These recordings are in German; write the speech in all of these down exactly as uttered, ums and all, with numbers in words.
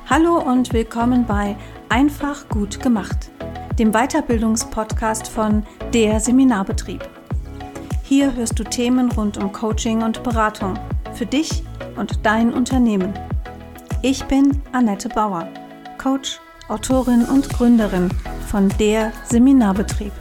Hallo und willkommen bei Einfach gut gemacht, dem Weiterbildungspodcast von der Seminarbetrieb. Hier hörst du Themen rund um Coaching und Beratung für dich und dein Unternehmen. Ich bin Annette Bauer, Coach, Autorin und Gründerin von der Seminarbetrieb.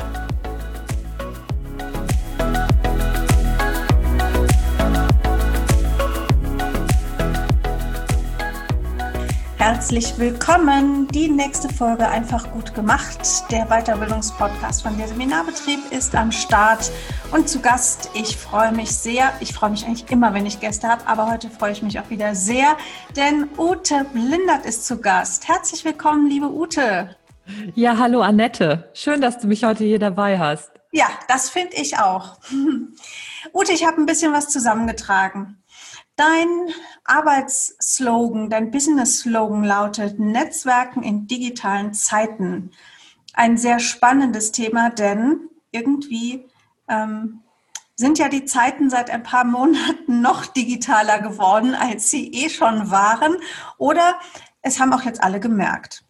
Herzlich willkommen. Die nächste Folge Einfach gut gemacht. Der Weiterbildungspodcast von der Seminarbetrieb ist am Start und zu Gast. Ich freue mich sehr. Ich freue mich eigentlich immer, wenn ich Gäste habe, aber heute freue ich mich auch wieder sehr, denn Ute Blindert ist zu Gast. Herzlich willkommen, liebe Ute. Ja, hallo Annette. Schön, dass du mich heute hier dabei hast. Ja, das finde ich auch. Ute, ich habe ein bisschen was zusammengetragen. Dein Arbeitsslogan, dein Business-Slogan lautet Netzwerken in digitalen Zeiten. Ein sehr spannendes Thema, denn irgendwie ähm, sind ja die Zeiten seit ein paar Monaten noch digitaler geworden, als sie eh schon waren. Oder es haben auch jetzt alle gemerkt.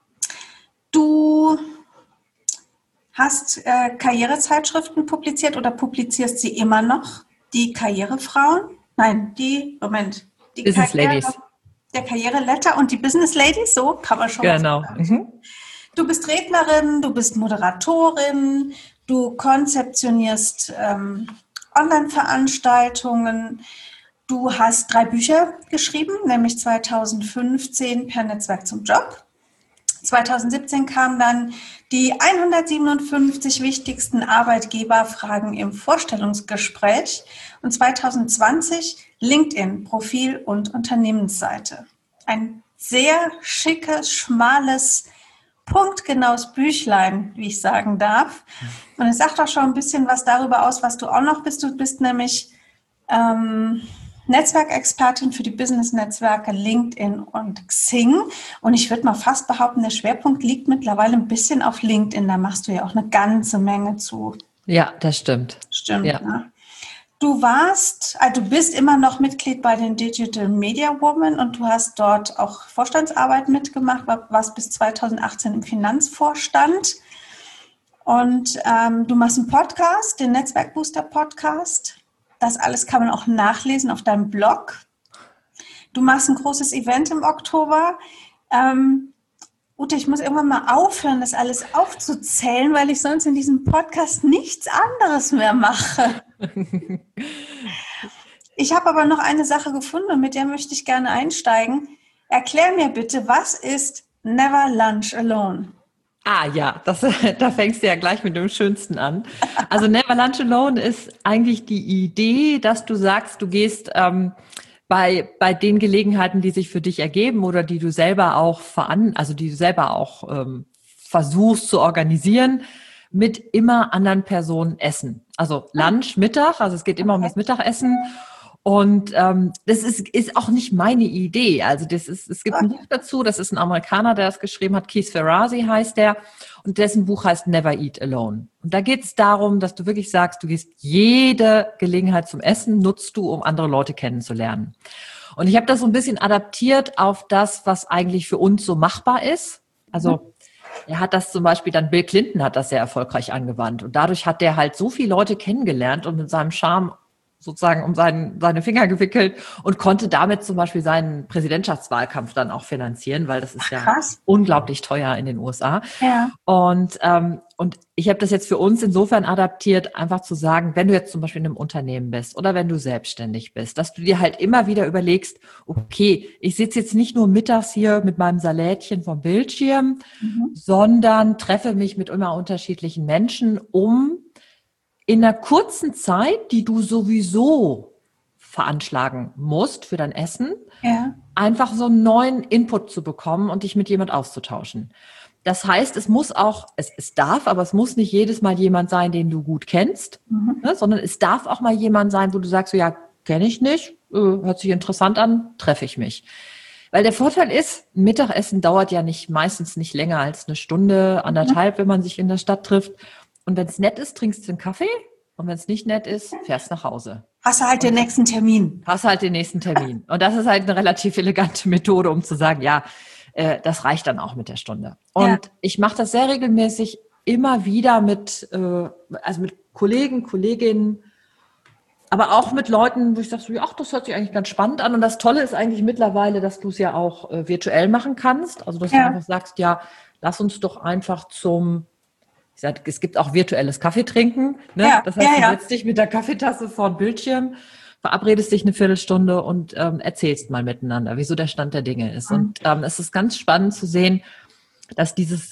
Du hast äh, Karrierezeitschriften publiziert oder publizierst sie immer noch, die Karrierefrauen? Nein, die, Moment, die Business Karriere, Ladies. Der Karriere-Letter und die Business Ladies, so kann man schon genau. mal sagen. Mhm. Du bist Rednerin, du bist Moderatorin, du konzeptionierst ähm, Online-Veranstaltungen, du hast drei Bücher geschrieben, nämlich zweitausendfünfzehn Per Netzwerk zum Job. zweitausendsiebzehn kam dann die hundertsiebenundfünfzig wichtigsten Arbeitgeberfragen im Vorstellungsgespräch und zweitausendzwanzig LinkedIn, Profil und Unternehmensseite. Ein sehr schickes, schmales, punktgenaues Büchlein, wie ich sagen darf. Und es sagt auch schon ein bisschen was darüber aus, was du auch noch bist. Du bist nämlich ähm, Netzwerkexpertin für die Business-Netzwerke LinkedIn und Xing. Und ich würde mal fast behaupten, der Schwerpunkt liegt mittlerweile ein bisschen auf LinkedIn. Da machst du ja auch eine ganze Menge zu. Ja, das stimmt. Stimmt, ja. Ne? Du warst, also du bist immer noch Mitglied bei den Digital Media Women und du hast dort auch Vorstandsarbeit mitgemacht, warst bis zweitausendachtzehn im Finanzvorstand. Und ähm, du machst einen Podcast, den Netzwerkbooster Podcast. Das alles kann man auch nachlesen auf deinem Blog. Du machst ein großes Event im Oktober. Ähm, Ute, ich muss irgendwann mal aufhören, das alles aufzuzählen, weil ich sonst in diesem Podcast nichts anderes mehr mache. Ich habe aber noch eine Sache gefunden und mit der möchte ich gerne einsteigen. Erklär mir bitte, was ist Never Lunch Alone? Ah ja, das, da fängst du ja gleich mit dem Schönsten an. Also Never Lunch Alone ist eigentlich die Idee, dass du sagst, du gehst ähm, bei bei den Gelegenheiten, die sich für dich ergeben oder die du selber auch veran, also die du selber auch ähm, versuchst zu organisieren, mit immer anderen Personen essen. Also Lunch, Mittag, also es geht immer um das Mittagessen. Und ähm, das ist ist auch nicht meine Idee. Also das ist es gibt ein Buch dazu, das ist ein Amerikaner, der das geschrieben hat, Keith Ferrazzi heißt der, und dessen Buch heißt Never Eat Alone. Und da geht es darum, dass du wirklich sagst, du gehst jede Gelegenheit zum Essen, nutzt du, um andere Leute kennenzulernen. Und ich habe das so ein bisschen adaptiert auf das, was eigentlich für uns so machbar ist. Also er hat das zum Beispiel, dann Bill Clinton hat das sehr erfolgreich angewandt. Und dadurch hat der halt so viele Leute kennengelernt und mit seinem Charme sozusagen um seinen, seine Finger gewickelt und konnte damit zum Beispiel seinen Präsidentschaftswahlkampf dann auch finanzieren, weil das ist ja Krass. unglaublich teuer in den U S A. Ja. Und, ähm, und ich habe das jetzt für uns insofern adaptiert, einfach zu sagen, wenn du jetzt zum Beispiel in einem Unternehmen bist oder wenn du selbstständig bist, dass du dir halt immer wieder überlegst, okay, ich sitze jetzt nicht nur mittags hier mit meinem Salätchen vom Bildschirm, mhm. sondern treffe mich mit immer unterschiedlichen Menschen, um in einer kurzen Zeit, die du sowieso veranschlagen musst für dein Essen, ja. einfach so einen neuen Input zu bekommen und dich mit jemand auszutauschen. Das heißt, es muss auch, es, es darf, aber es muss nicht jedes Mal jemand sein, den du gut kennst, mhm. ne, sondern es darf auch mal jemand sein, wo du sagst, so, ja, kenne ich nicht, äh, hört sich interessant an, treffe ich mich. Weil der Vorteil ist, Mittagessen dauert ja nicht meistens nicht länger als eine Stunde, anderthalb, mhm. wenn man sich in der Stadt trifft. Und wenn es nett ist, trinkst du einen Kaffee. Und wenn es nicht nett ist, fährst nach Hause. Hast du halt den nächsten Termin. Hast du halt den nächsten Termin. Und das ist halt eine relativ elegante Methode, um zu sagen, ja, äh, das reicht dann auch mit der Stunde. Und Ja. ich mache das sehr regelmäßig immer wieder mit, äh, also mit Kollegen, Kolleginnen, aber auch mit Leuten, wo ich sage, so, ja, ach, das hört sich eigentlich ganz spannend an. Und das Tolle ist eigentlich mittlerweile, dass du es ja auch äh, virtuell machen kannst. Also, dass Ja. du einfach sagst, ja, lass uns doch einfach zum, ich sag, es gibt auch virtuelles Kaffee trinken. Ne? Ja, Das heißt, ja, du ja. setzt dich mit der Kaffeetasse vor den Bildschirm, verabredest dich eine Viertelstunde und ähm, erzählst mal miteinander, wieso der Stand der Dinge ist. Mhm. Und ähm, es ist ganz spannend zu sehen, dass dieses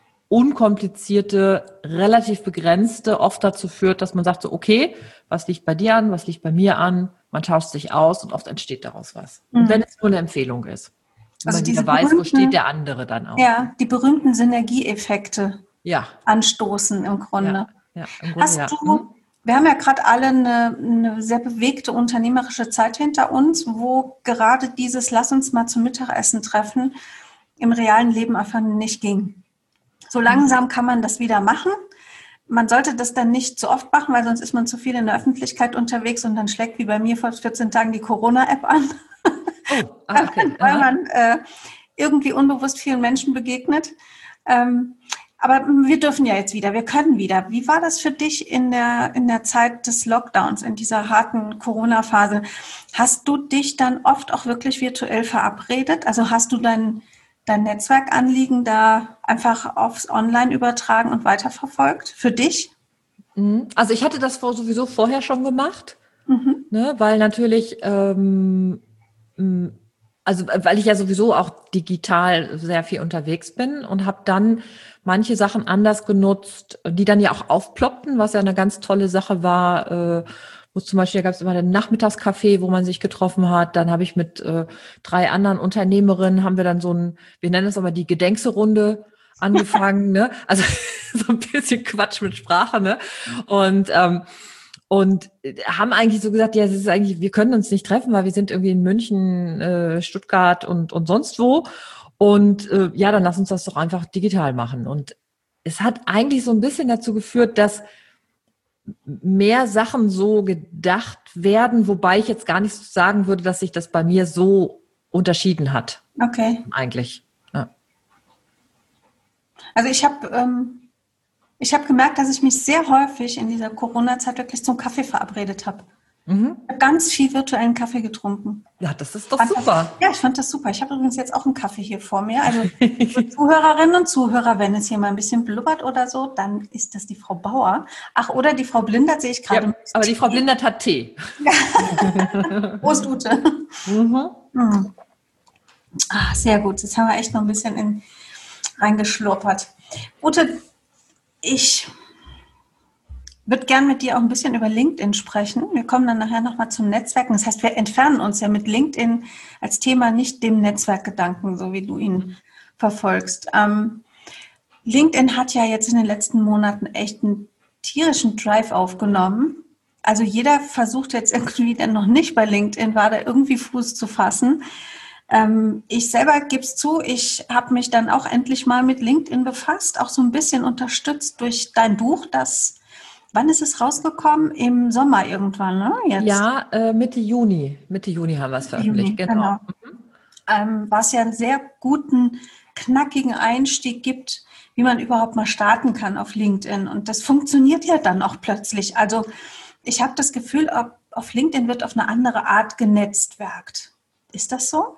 unkomplizierte, relativ begrenzte oft dazu führt, dass man sagt so, okay, was liegt bei dir an, was liegt bei mir an, man tauscht sich aus und oft entsteht daraus was. Mhm. Und wenn es nur eine Empfehlung ist. Wenn Also man diese wieder weiß, wo berühmten- steht der andere dann auch. Ja, die berühmten Synergieeffekte Ja, anstoßen im Grunde. ja, ja, im Grunde, Hast ja. du, wir haben ja gerade alle eine, eine sehr bewegte unternehmerische Zeit hinter uns, wo gerade dieses Lass uns mal zum Mittagessen treffen im realen Leben einfach nicht ging. So langsam kann man das wieder machen. Man sollte das dann nicht zu oft machen, weil sonst ist man zu viel in der Öffentlichkeit unterwegs und dann schlägt wie bei mir vor vierzehn Tagen die Corona-App an, Oh, ah, okay. weil Aha. man äh, irgendwie unbewusst vielen Menschen begegnet. Ähm, aber wir dürfen ja jetzt wieder, wir können wieder. Wie war das für dich in der, in der Zeit des Lockdowns, in dieser harten Corona-Phase? Hast du dich dann oft auch wirklich virtuell verabredet? Also hast du dein, dein Netzwerkanliegen da einfach aufs Online übertragen und weiterverfolgt? Für dich? Mhm. Also ich hatte das vor, sowieso vorher schon gemacht, Mhm. ne, weil natürlich, ähm, m, also äh, weil ich ja sowieso auch digital sehr viel unterwegs bin und habe dann manche Sachen anders genutzt, die dann ja auch aufploppten, was ja eine ganz tolle Sache war. Äh, wo zum Beispiel, da gab es immer den Nachmittagscafé, wo man sich getroffen hat. Dann habe ich mit äh, drei anderen Unternehmerinnen, haben wir dann so ein, wir nennen es aber die Gedenkse-Runde angefangen, ne? Also so ein bisschen Quatsch mit Sprache, ne? Und ähm, und haben eigentlich so gesagt, ja, es ist eigentlich, wir können uns nicht treffen, weil wir sind irgendwie in München, äh, Stuttgart und und sonst wo. Und äh, ja, dann lass uns das doch einfach digital machen. Und es hat eigentlich so ein bisschen dazu geführt, dass mehr Sachen so gedacht werden, wobei ich jetzt gar nicht sagen würde, dass sich das bei mir so unterschieden hat, Okay. eigentlich. Ja. Also ich habe ähm, ich habe gemerkt, dass ich mich sehr häufig in dieser Corona-Zeit wirklich zum Kaffee verabredet habe. Mhm. Ich habe ganz viel virtuellen Kaffee getrunken. Ja, das ist doch Fand super. Das, ja, ich fand das super. Ich habe übrigens jetzt auch einen Kaffee hier vor mir. Also für Zuhörerinnen und Zuhörer, wenn es hier mal ein bisschen blubbert oder so, dann ist das die Frau Bauer. Ach, oder die Frau Blindert sehe ich gerade. Ja, aber die Frau Blindert hat Tee. Prost, Ute. Mhm. Hm. Ah, sehr gut. Jetzt haben wir echt noch ein bisschen in, reingeschlurpert. Ute, ich würde gern mit dir auch ein bisschen über LinkedIn sprechen. Wir kommen dann nachher nochmal zum Netzwerken. Das heißt, wir entfernen uns ja mit LinkedIn als Thema nicht dem Netzwerkgedanken, so wie du ihn mhm. verfolgst. Ähm, LinkedIn hat ja jetzt in den letzten Monaten echt einen tierischen Drive aufgenommen. Also jeder versucht jetzt irgendwie, der noch nicht bei LinkedIn war, da irgendwie Fuß zu fassen. Ähm, ich selber gebe es zu, ich habe mich dann auch endlich mal mit LinkedIn befasst, auch so ein bisschen unterstützt durch dein Buch, das wann ist es rausgekommen? Im Sommer irgendwann, ne? Jetzt. Ja, äh, Mitte Juni. Mitte Juni haben wir es veröffentlicht, Juni, genau. genau. Mhm. Ähm, was ja einen sehr guten, knackigen Einstieg gibt, wie man überhaupt mal starten kann auf LinkedIn. Und das funktioniert ja dann auch plötzlich. Also ich habe das Gefühl, auf LinkedIn wird auf eine andere Art genetzwerkt. Ist das so?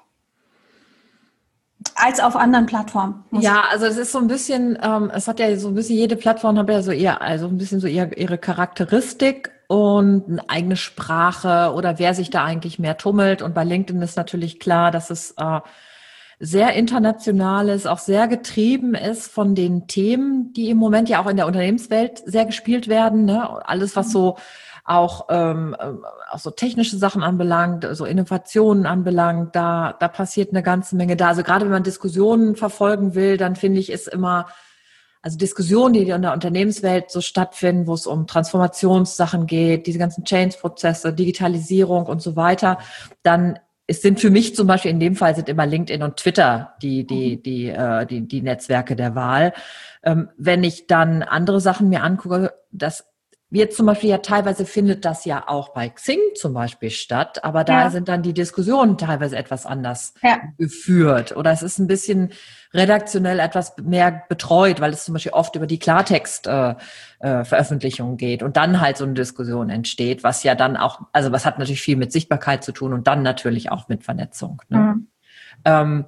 Als auf anderen Plattformen. Ja, also es ist so ein bisschen, ähm, es hat ja so ein bisschen, jede Plattform hat ja so eher, also ein bisschen so eher ihre Charakteristik und eine eigene Sprache oder wer sich da eigentlich mehr tummelt. Und bei LinkedIn ist natürlich klar, dass es äh, sehr international ist, auch sehr getrieben ist von den Themen, die im Moment ja auch in der Unternehmenswelt sehr gespielt werden. Ne? Alles, was so auch, ähm, auch so technische Sachen anbelangt, so Innovationen anbelangt, da, da passiert eine ganze Menge da. Also gerade wenn man Diskussionen verfolgen will, dann finde ich, ist immer, also Diskussionen, die in der Unternehmenswelt so stattfinden, wo es um Transformationssachen geht, diese ganzen Change-Prozesse, Digitalisierung und so weiter, dann es sind für mich zum Beispiel in dem Fall sind immer LinkedIn und Twitter die die die äh, die die Netzwerke der Wahl. Ähm, wenn ich dann andere Sachen mir angucke, das Jetzt zum Beispiel ja teilweise findet das ja auch bei Xing zum Beispiel statt, aber da Ja. sind dann die Diskussionen teilweise etwas anders Ja. geführt oder es ist ein bisschen redaktionell etwas mehr betreut, weil es zum Beispiel oft über die Klartext-Veröffentlichung äh, äh, geht und dann halt so eine Diskussion entsteht, was ja dann auch, also was hat natürlich viel mit Sichtbarkeit zu tun und dann natürlich auch mit Vernetzung. Ne? Mhm. Ähm,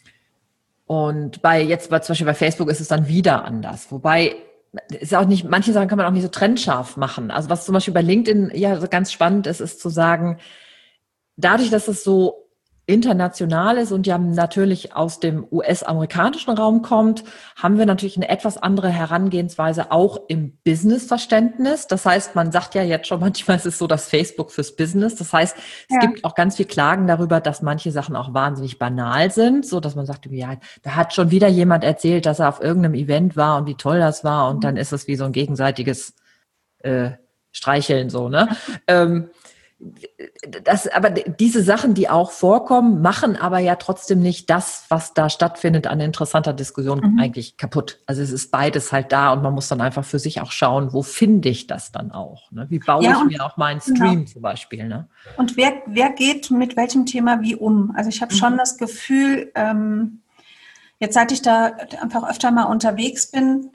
und bei jetzt bei, zum Beispiel bei Facebook ist es dann wieder anders, wobei ist auch nicht, manche Sachen kann man auch nicht so trennscharf machen. Also was zum Beispiel bei LinkedIn ja so ganz spannend ist, ist zu sagen, dadurch, dass es so international ist und ja natürlich aus dem U S-amerikanischen Raum kommt, haben wir natürlich eine etwas andere Herangehensweise auch im Business-Verständnis. Das heißt, man sagt ja jetzt schon, manchmal ist es so das Facebook fürs Business. Das heißt, es Ja. gibt auch ganz viel Klagen darüber, dass manche Sachen auch wahnsinnig banal sind, so dass man sagt, ja, da hat schon wieder jemand erzählt, dass er auf irgendeinem Event war und wie toll das war und dann ist es wie so ein gegenseitiges äh, Streicheln so, ne? Ähm, Das, aber diese Sachen, die auch vorkommen, machen aber ja trotzdem nicht das, was da stattfindet an interessanter Diskussion mhm. eigentlich kaputt. Also es ist beides halt da und man muss dann einfach für sich auch schauen, wo finde ich das dann auch? Ne? Wie baue ja, ich mir auch meinen Stream genau. zum Beispiel? Ne? Und wer, wer geht mit welchem Thema wie um? Also ich habe mhm. schon das Gefühl, ähm, jetzt seit ich da einfach öfter mal unterwegs bin,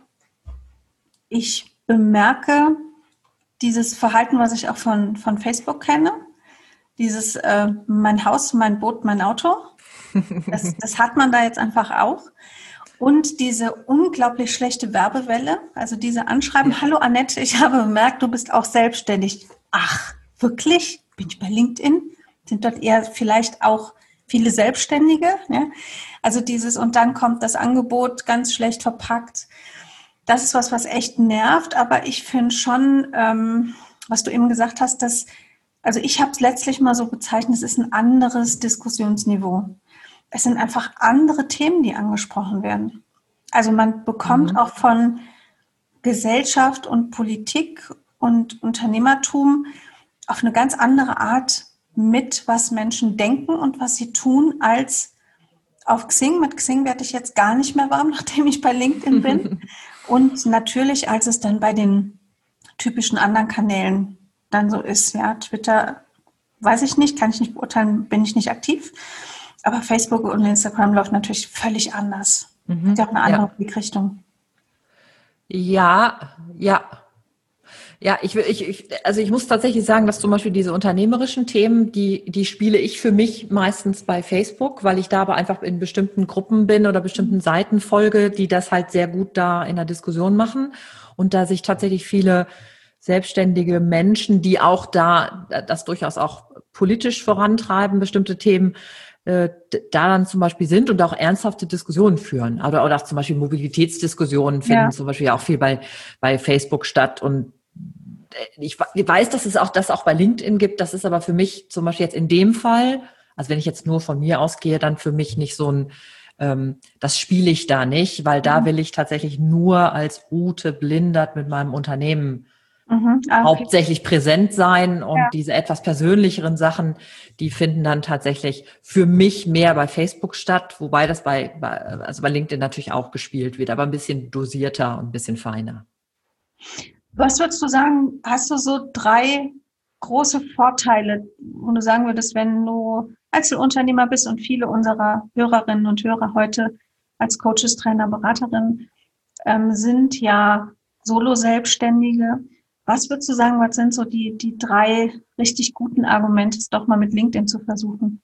ich bemerke, dieses Verhalten, was ich auch von, von Facebook kenne, dieses äh, mein Haus, mein Boot, mein Auto, das, das hat man da jetzt einfach auch. Und diese unglaublich schlechte Werbewelle, also diese Anschreiben, ja. Hallo Annette, ich habe bemerkt, du bist auch selbstständig. Ach, wirklich? Bin ich bei LinkedIn? Sind dort eher vielleicht auch viele Selbstständige? Ja? Also dieses, und dann kommt das Angebot ganz schlecht verpackt. Das ist was, was echt nervt, aber ich finde schon, ähm, was du eben gesagt hast, dass, also ich habe es letztlich mal so bezeichnet, es ist ein anderes Diskussionsniveau. Es sind einfach andere Themen, die angesprochen werden. Also man bekommt mhm. auch von Gesellschaft und Politik und Unternehmertum auf eine ganz andere Art mit, was Menschen denken und was sie tun, als auf Xing. Mit Xing werde ich jetzt gar nicht mehr warm, nachdem ich bei LinkedIn bin. Und natürlich, als es dann bei den typischen anderen Kanälen dann so ist, ja, Twitter, weiß ich nicht, kann ich nicht beurteilen, bin ich nicht aktiv. Aber Facebook und Instagram läuft natürlich völlig anders. Mhm. Hat ja auch eine andere ja. Blickrichtung. Ja, ja. Ja, ich will, ich, ich, also ich muss tatsächlich sagen, dass zum Beispiel diese unternehmerischen Themen, die, die spiele ich für mich meistens bei Facebook, weil ich da aber einfach in bestimmten Gruppen bin oder bestimmten Seiten folge, die das halt sehr gut da in der Diskussion machen und da sich tatsächlich viele selbstständige Menschen, die auch da das durchaus auch politisch vorantreiben, bestimmte Themen, äh, da dann zum Beispiel sind und auch ernsthafte Diskussionen führen. Oder, oder auch zum Beispiel Mobilitätsdiskussionen finden ja. zum Beispiel auch viel bei, bei Facebook statt und ich weiß, dass es auch das auch bei LinkedIn gibt. Das ist aber für mich zum Beispiel jetzt in dem Fall, also wenn ich jetzt nur von mir ausgehe, dann für mich nicht so ein, ähm, das spiele ich da nicht, weil da will ich tatsächlich nur als Ute Blindert mit meinem Unternehmen mhm, okay. hauptsächlich präsent sein und ja. diese etwas persönlicheren Sachen, die finden dann tatsächlich für mich mehr bei Facebook statt, wobei das bei, bei also bei LinkedIn natürlich auch gespielt wird, aber ein bisschen dosierter und ein bisschen feiner. Was würdest du sagen, hast du so drei große Vorteile, wo du sagen würdest, wenn du Einzelunternehmer bist und viele unserer Hörerinnen und Hörer heute als Coaches, Trainer, Beraterinnen ähm, sind ja Solo-Selbstständige. Was würdest du sagen, was sind so die, die drei richtig guten Argumente, es doch mal mit LinkedIn zu versuchen?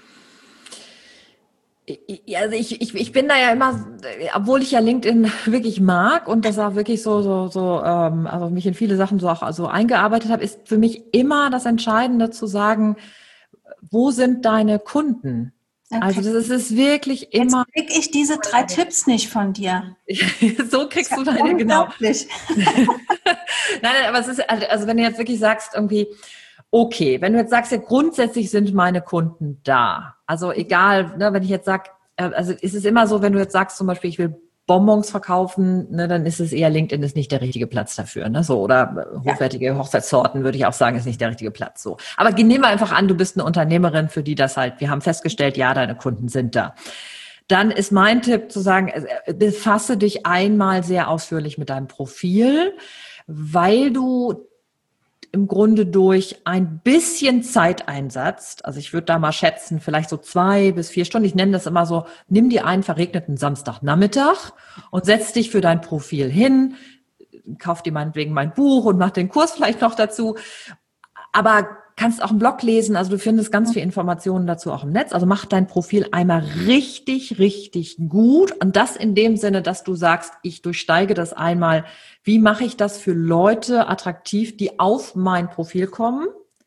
Also ich, ich, ich bin da ja immer, obwohl ich ja LinkedIn wirklich mag und das auch wirklich so, so, so, ähm, also mich in viele Sachen so auch so eingearbeitet habe, ist für mich immer das Entscheidende zu sagen, wo sind deine Kunden? Okay. Also das ist, ist wirklich immer. Jetzt krieg ich diese drei Tipps nicht von dir. So kriegst du deine, genau. nein, nein, aber es ist, also wenn du jetzt wirklich sagst, irgendwie, okay, wenn du jetzt sagst, ja, grundsätzlich sind meine Kunden da. Also egal, ne, wenn ich jetzt sage, also ist es immer so, wenn du jetzt sagst, zum Beispiel, ich will Bonbons verkaufen, ne, dann ist es eher LinkedIn ist nicht der richtige Platz dafür, ne, so oder hochwertige ja. Hochzeitssorten würde ich auch sagen, ist nicht der richtige Platz, so. Aber nehmen wir einfach an, du bist eine Unternehmerin, für die das halt, wir haben festgestellt, ja, deine Kunden sind da. Dann ist mein Tipp zu sagen, befasse dich einmal sehr ausführlich mit deinem Profil. weil du im Grunde durch ein bisschen Zeiteinsatz, also ich würde da mal schätzen, vielleicht so zwei bis vier Stunden, ich nenne das immer so, nimm dir einen verregneten Samstagnachmittag und setz dich für dein Profil hin, kauf dir meinetwegen mein Buch und mach den Kurs vielleicht noch dazu, aber kannst auch einen Blog lesen, also du findest ganz viele Informationen dazu auch im Netz, also mach dein Profil einmal richtig, richtig gut und das in dem Sinne, dass du sagst, ich durchsteige das einmal, wie mache ich das für Leute attraktiv, die auf mein Profil kommen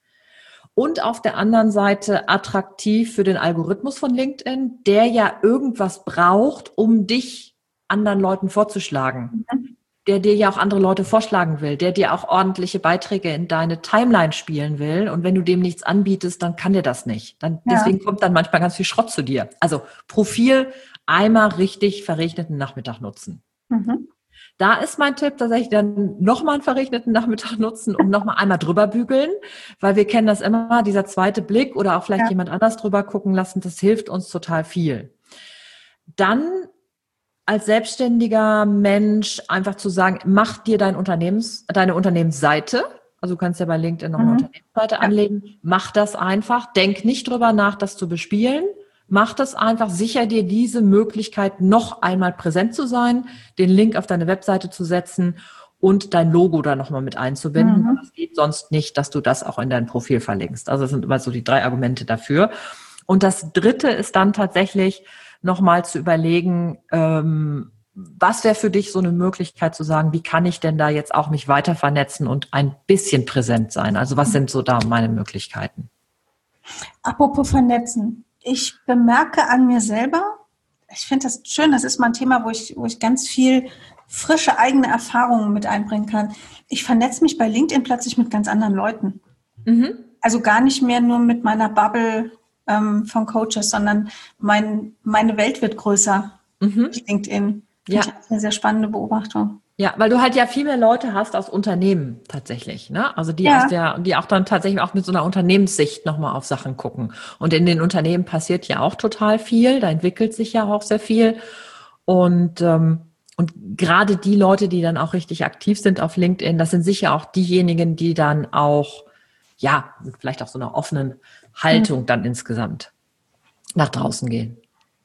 und auf der anderen Seite attraktiv für den Algorithmus von LinkedIn, der ja irgendwas braucht, um dich anderen Leuten vorzuschlagen. Mhm. Der dir ja auch andere Leute vorschlagen will, der dir auch ordentliche Beiträge in deine Timeline spielen will. Und wenn du dem nichts anbietest, dann kann der das nicht. Dann, ja. Deswegen kommt dann manchmal ganz viel Schrott zu dir. Also Profil einmal richtig verregneten Nachmittag nutzen. Mhm. Da ist mein Tipp tatsächlich dann nochmal einen verregneten Nachmittag nutzen und nochmal einmal drüber bügeln, weil wir kennen das immer, dieser zweite Blick oder auch vielleicht ja. jemand anders drüber gucken lassen, das hilft uns total viel. Dann als selbstständiger Mensch einfach zu sagen, mach dir dein Unternehmens, deine Unternehmensseite. Also du kannst ja bei LinkedIn noch eine mhm. Unternehmensseite ja. anlegen. Mach das einfach. Denk nicht drüber nach, das zu bespielen. Mach das einfach. Sicher dir diese Möglichkeit, noch einmal präsent zu sein, den Link auf deine Webseite zu setzen und dein Logo da nochmal mit einzubinden. Mhm. Das geht sonst nicht, dass du das auch in dein Profil verlinkst. Also das sind immer so die drei Argumente dafür. Und das dritte ist dann tatsächlich, nochmal zu überlegen, ähm, was wäre für dich so eine Möglichkeit zu sagen, wie kann ich denn da jetzt auch mich weiter vernetzen und ein bisschen präsent sein? Also was sind so da meine Möglichkeiten? Apropos vernetzen. Ich bemerke an mir selber, ich finde das schön, das ist mal ein Thema, wo ich, wo ich ganz viel frische eigene Erfahrungen mit einbringen kann. Ich vernetze mich bei LinkedIn plötzlich mit ganz anderen Leuten. Mhm. Also gar nicht mehr nur mit meiner Bubble von Coaches, sondern mein, meine Welt wird größer. Mhm. LinkedIn. Ja. Das ist eine sehr spannende Beobachtung. Ja, weil du halt ja viel mehr Leute hast aus Unternehmen tatsächlich, ne? Also die ja. aus der, die auch dann tatsächlich auch mit so einer Unternehmenssicht nochmal auf Sachen gucken. Und in den Unternehmen passiert ja auch total viel, da entwickelt sich ja auch sehr viel. Und ähm, und gerade die Leute, die dann auch richtig aktiv sind auf LinkedIn, das sind sicher auch diejenigen, die dann auch, ja, vielleicht auch so einer offenen Haltung dann insgesamt nach draußen gehen.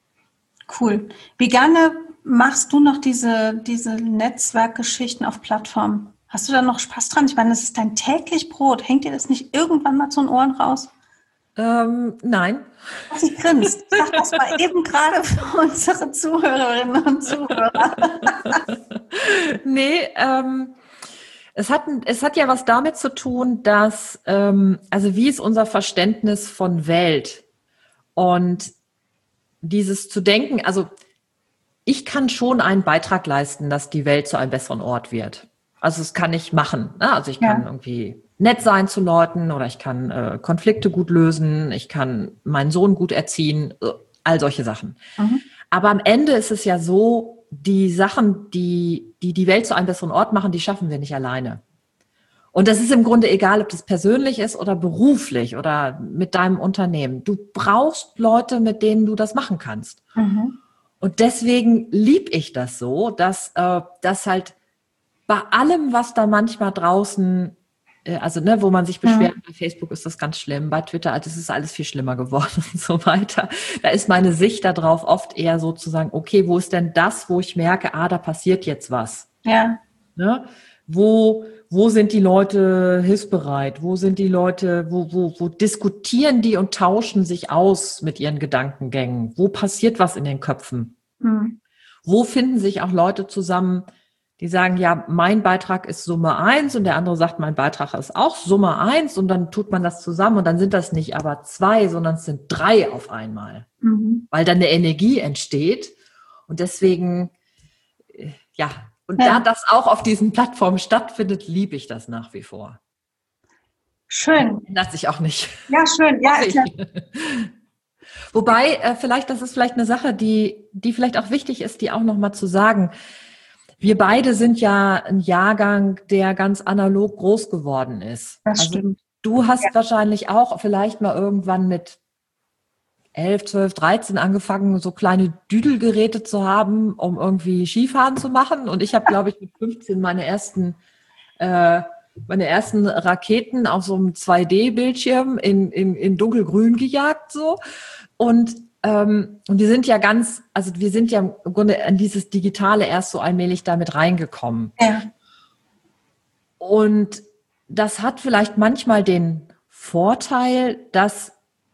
Cool. Wie gerne machst du noch diese, diese Netzwerkgeschichten auf Plattformen? Hast du da noch Spaß dran? Ich meine, das ist dein täglich Brot. Hängt dir das nicht irgendwann mal zu den Ohren raus? Ähm, nein. Sie grinst. Ich sag das mal eben gerade für unsere Zuhörerinnen und Zuhörer. nee, ähm, Es hat, es hat ja was damit zu tun, dass, ähm, also wie ist unser Verständnis von Welt? Und dieses zu denken, also ich kann schon einen Beitrag leisten, dass die Welt zu einem besseren Ort wird. Also das kann ich machen. Ne? Also ich kann ja. irgendwie nett sein zu Leuten oder ich kann äh, Konflikte gut lösen, ich kann meinen Sohn gut erziehen, all solche Sachen. Mhm. Aber am Ende ist es ja so, die Sachen, die, die die Welt zu einem besseren Ort machen, die schaffen wir nicht alleine. Und das ist im Grunde egal, ob das persönlich ist oder beruflich oder mit deinem Unternehmen. Du brauchst Leute, mit denen du das machen kannst. Mhm. Und deswegen lieb ich das so, dass, äh, dass halt bei allem, was da manchmal draußen, äh, also ne, wo man sich beschwert, mhm. bei Facebook ist das ganz schlimm, bei Twitter, also es ist alles viel schlimmer geworden und so weiter. Da ist meine Sicht darauf oft eher so zu sagen, okay, wo ist denn das, wo ich merke, ah, da passiert jetzt was. Ja. Ne? Wo, wo sind die Leute hilfsbereit? Wo sind die Leute, wo, wo, wo diskutieren die und tauschen sich aus mit ihren Gedankengängen? Wo passiert was in den Köpfen? Mhm. Wo finden sich auch Leute zusammen, die sagen, ja, mein Beitrag ist Summe eins und der andere sagt, mein Beitrag ist auch Summe eins und dann tut man das zusammen und dann sind das nicht aber zwei, sondern es sind drei auf einmal, mhm. weil dann eine Energie entsteht und deswegen, ja, und ja. da das auch auf diesen Plattformen stattfindet, liebe ich das nach wie vor. Schön. Ändert sich auch nicht. Ja, schön. Ja, klar. Wobei, äh, vielleicht, das ist vielleicht eine Sache, die, die vielleicht auch wichtig ist, die auch nochmal zu sagen. Wir beide sind ja ein Jahrgang, der ganz analog groß geworden ist. Das also stimmt. Du hast ja. wahrscheinlich auch vielleicht mal irgendwann mit elf, zwölf, dreizehn angefangen, so kleine Düdelgeräte zu haben, um irgendwie Skifahren zu machen. Und ich habe, glaube ich, mit fünfzehn meine ersten äh, meine ersten Raketen auf so einem zwei D-Bildschirm in, in, in dunkelgrün gejagt so. Und, ähm, und wir sind ja ganz, also wir sind ja im Grunde an dieses Digitale erst so allmählich damit reingekommen. Ja. Und das hat vielleicht manchmal den Vorteil, dass,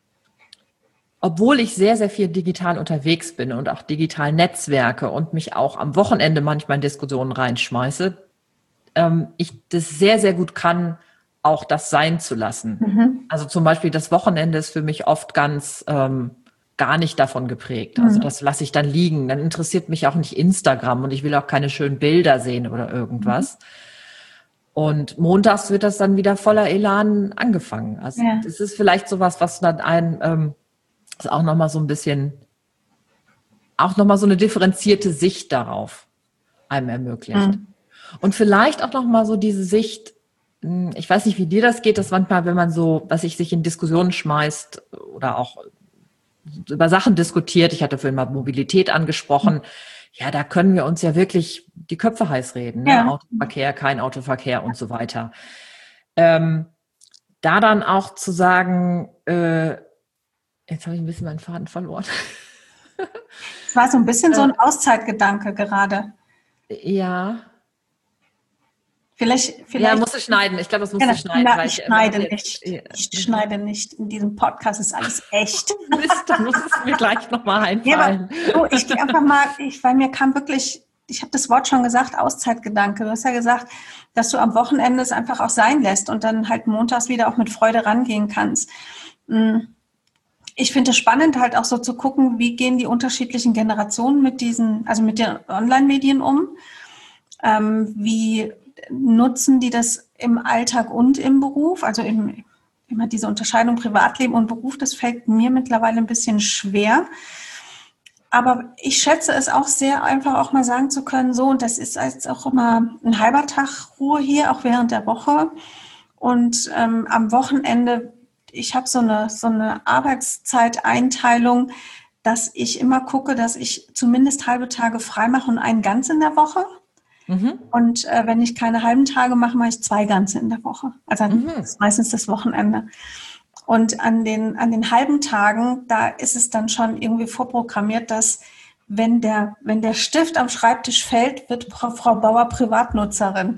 obwohl ich sehr, sehr viel digital unterwegs bin und auch digital netzwerke und mich auch am Wochenende manchmal in Diskussionen reinschmeiße, ähm, ich das sehr, sehr gut kann, auch das sein zu lassen. Mhm. Also zum Beispiel das Wochenende ist für mich oft ganz ähm, gar nicht davon geprägt. Also das lasse ich dann liegen. Dann interessiert mich auch nicht Instagram und ich will auch keine schönen Bilder sehen oder irgendwas. Mhm. Und montags wird das dann wieder voller Elan angefangen. Also ja. Das ist vielleicht sowas, was dann ein ähm, ist auch nochmal so ein bisschen, auch nochmal so eine differenzierte Sicht darauf einem ermöglicht. Mhm. Und vielleicht auch nochmal so diese Sicht, ich weiß nicht, wie dir das geht, dass manchmal, wenn man so, was ich sich in Diskussionen schmeißt oder auch über Sachen diskutiert, ich hatte vorhin mal Mobilität angesprochen, mhm. ja, da können wir uns ja wirklich die Köpfe heiß reden, ne? Ja. Autoverkehr, kein Autoverkehr und so weiter. Ähm, da dann auch zu sagen, äh, jetzt habe ich ein bisschen meinen Faden verloren. Es war so ein bisschen so ein Auszeitgedanke gerade. Ja. Vielleicht, vielleicht. Ja, musst du schneiden. Ich glaube, das musst du schneiden. Na, ich schneide nicht. Ich schneide nicht. In diesem Podcast ist alles echt. Mist, dann muss es mir gleich nochmal einfallen. Ja, aber, oh, ich gehe einfach mal, ich, weil mir kam wirklich, ich habe das Wort schon gesagt, Auszeitgedanke. Du hast ja gesagt, dass du am Wochenende es einfach auch sein lässt und dann halt montags wieder auch mit Freude rangehen kannst. Ich finde es spannend, halt auch so zu gucken, wie gehen die unterschiedlichen Generationen mit diesen, also mit den Online-Medien um. Ähm, wie nutzen die das im Alltag und im Beruf? Also im, immer diese Unterscheidung Privatleben und Beruf, das fällt mir mittlerweile ein bisschen schwer. Aber ich schätze es auch sehr, einfach auch mal sagen zu können, so, und das ist jetzt auch immer ein halber Tag Ruhe hier, auch während der Woche. Und ähm, am Wochenende, ich habe so eine, so eine Arbeitszeiteinteilung, dass ich immer gucke, dass ich zumindest halbe Tage frei mache und einen ganz in der Woche. Mhm. Und äh, wenn ich keine halben Tage mache, mache ich zwei ganze in der Woche. Also mhm. das ist meistens das Wochenende. Und an den, an den halben Tagen, da ist es dann schon irgendwie vorprogrammiert, dass wenn der, wenn der Stift am Schreibtisch fällt, wird Frau Bauer Privatnutzerin.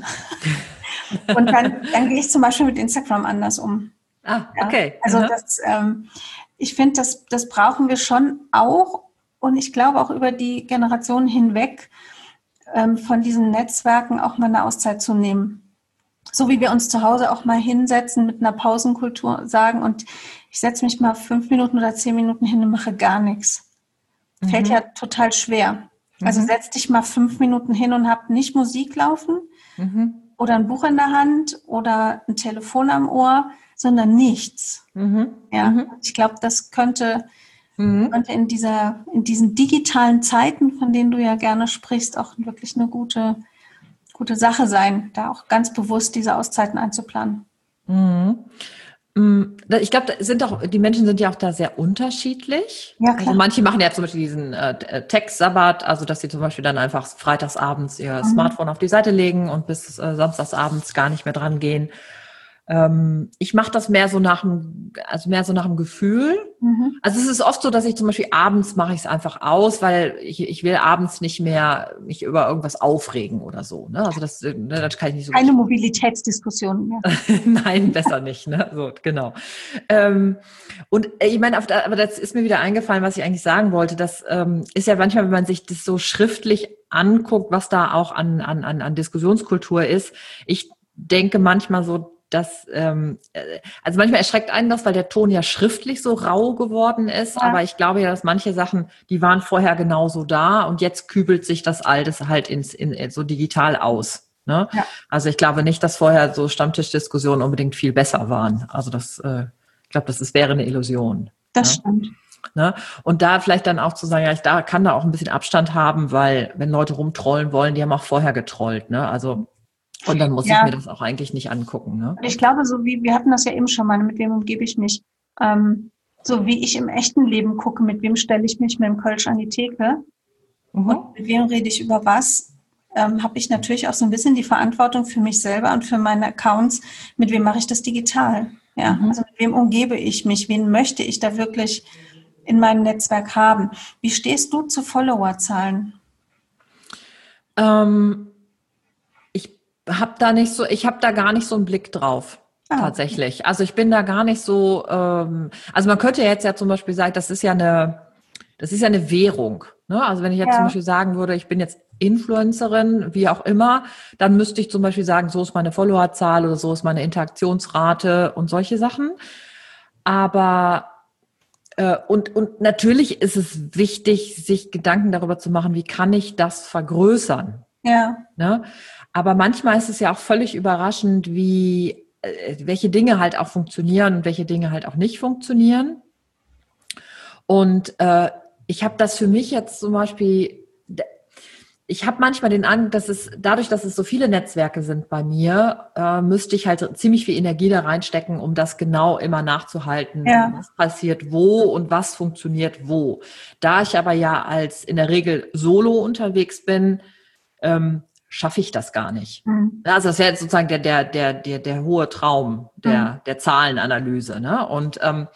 Und dann, dann gehe ich zum Beispiel mit Instagram anders um. Ah, okay. Ja? Also mhm. das, ähm, ich finde, das, das brauchen wir schon auch. Und ich glaube auch über die Generationen hinweg, von diesen Netzwerken auch mal eine Auszeit zu nehmen. So wie wir uns zu Hause auch mal hinsetzen mit einer Pausenkultur sagen und ich setze mich mal fünf Minuten oder zehn Minuten hin und mache gar nichts. Mhm. Fällt ja total schwer. Mhm. Also setz dich mal fünf Minuten hin und hab nicht Musik laufen mhm. oder ein Buch in der Hand oder ein Telefon am Ohr, sondern nichts. Mhm. Ja, mhm. Ich glaube, das könnte... Mhm. Und in dieser, in diesen digitalen Zeiten, von denen du ja gerne sprichst, auch wirklich eine gute, gute Sache sein, da auch ganz bewusst diese Auszeiten einzuplanen. Mhm. Ich glaube, sind auch, die Menschen sind ja auch da sehr unterschiedlich. Ja, klar. Also manche machen ja zum Beispiel diesen äh, Tech-Sabbat, also dass sie zum Beispiel dann einfach freitagsabends ihr mhm. Smartphone auf die Seite legen und bis äh, samstagsabends gar nicht mehr dran gehen. Ähm, ich mache das mehr so nach dem, also mehr so nach dem Gefühl. Mhm. Also es ist oft so, dass ich zum Beispiel abends mache ich es einfach aus, weil ich, ich will abends nicht mehr mich über irgendwas aufregen oder so. Ne? Also das, ne, das kann ich nicht so. Keine Mobilitätsdiskussion mehr. Nein, besser nicht. Ne? So genau. Ähm, und ich meine, aber das ist mir wieder eingefallen, was ich eigentlich sagen wollte. Das ähm, ist ja manchmal, wenn man sich das so schriftlich anguckt, was da auch an an an, an Diskussionskultur ist. Ich denke manchmal so, dass, ähm, also manchmal erschreckt einen das, weil der Ton ja schriftlich so rau geworden ist, ja. Aber ich glaube ja, dass manche Sachen, die waren vorher genauso da und jetzt kübelt sich das alles halt ins, in, so digital aus. Ne? Ja. Also ich glaube nicht, dass vorher so Stammtischdiskussionen unbedingt viel besser waren. Also das, äh, ich glaube, das ist, wäre eine Illusion. Das ne? stimmt. Ne? Und da vielleicht dann auch zu sagen, ja, ich da kann da auch ein bisschen Abstand haben, weil wenn Leute rumtrollen wollen, die haben auch vorher getrollt. Ne? Also und dann muss ja. ich mir das auch eigentlich nicht angucken. Ne? Ich glaube, so wie, wir hatten das ja eben schon mal, mit wem umgebe ich mich? Ähm, so wie ich im echten Leben gucke, mit wem stelle ich mich mit dem Kölsch an die Theke mhm. und mit wem rede ich über was, ähm, habe ich natürlich auch so ein bisschen die Verantwortung für mich selber und für meine Accounts. Mit wem mache ich das digital? Ja, Mhm. also mit wem umgebe ich mich? Wen möchte ich da wirklich in meinem Netzwerk haben? Wie stehst du zu Followerzahlen? Ähm, ich habe da nicht so, ich habe da gar nicht so einen Blick drauf. Ah, okay. Tatsächlich. Also ich bin da gar nicht so, ähm, also man könnte jetzt ja zum Beispiel sagen, das ist ja eine, das ist ja eine Währung. Ne? Also wenn ich jetzt zum Ja, Beispiel sagen würde, ich bin jetzt Influencerin, wie auch immer, dann müsste ich zum Beispiel sagen, so ist meine Followerzahl oder so ist meine Interaktionsrate und solche Sachen. Aber äh, und, und natürlich ist es wichtig, sich Gedanken darüber zu machen, wie kann ich das vergrößern? ja, Ne? Aber manchmal ist es ja auch völlig überraschend, wie äh, welche Dinge halt auch funktionieren und welche Dinge halt auch nicht funktionieren. Und äh, ich habe das für mich jetzt zum Beispiel, ich habe manchmal den Eindruck, dass es dadurch, dass es so viele Netzwerke sind bei mir, äh, müsste ich halt ziemlich viel Energie da reinstecken, um das genau immer nachzuhalten, ja, was passiert wo und was funktioniert wo. Da ich aber ja als in der Regel solo unterwegs bin, ähm, schaffe ich das gar nicht. hm, Also das wäre jetzt sozusagen der der der der der hohe Traum hm, der der Zahlenanalyse, ne? Und ähm,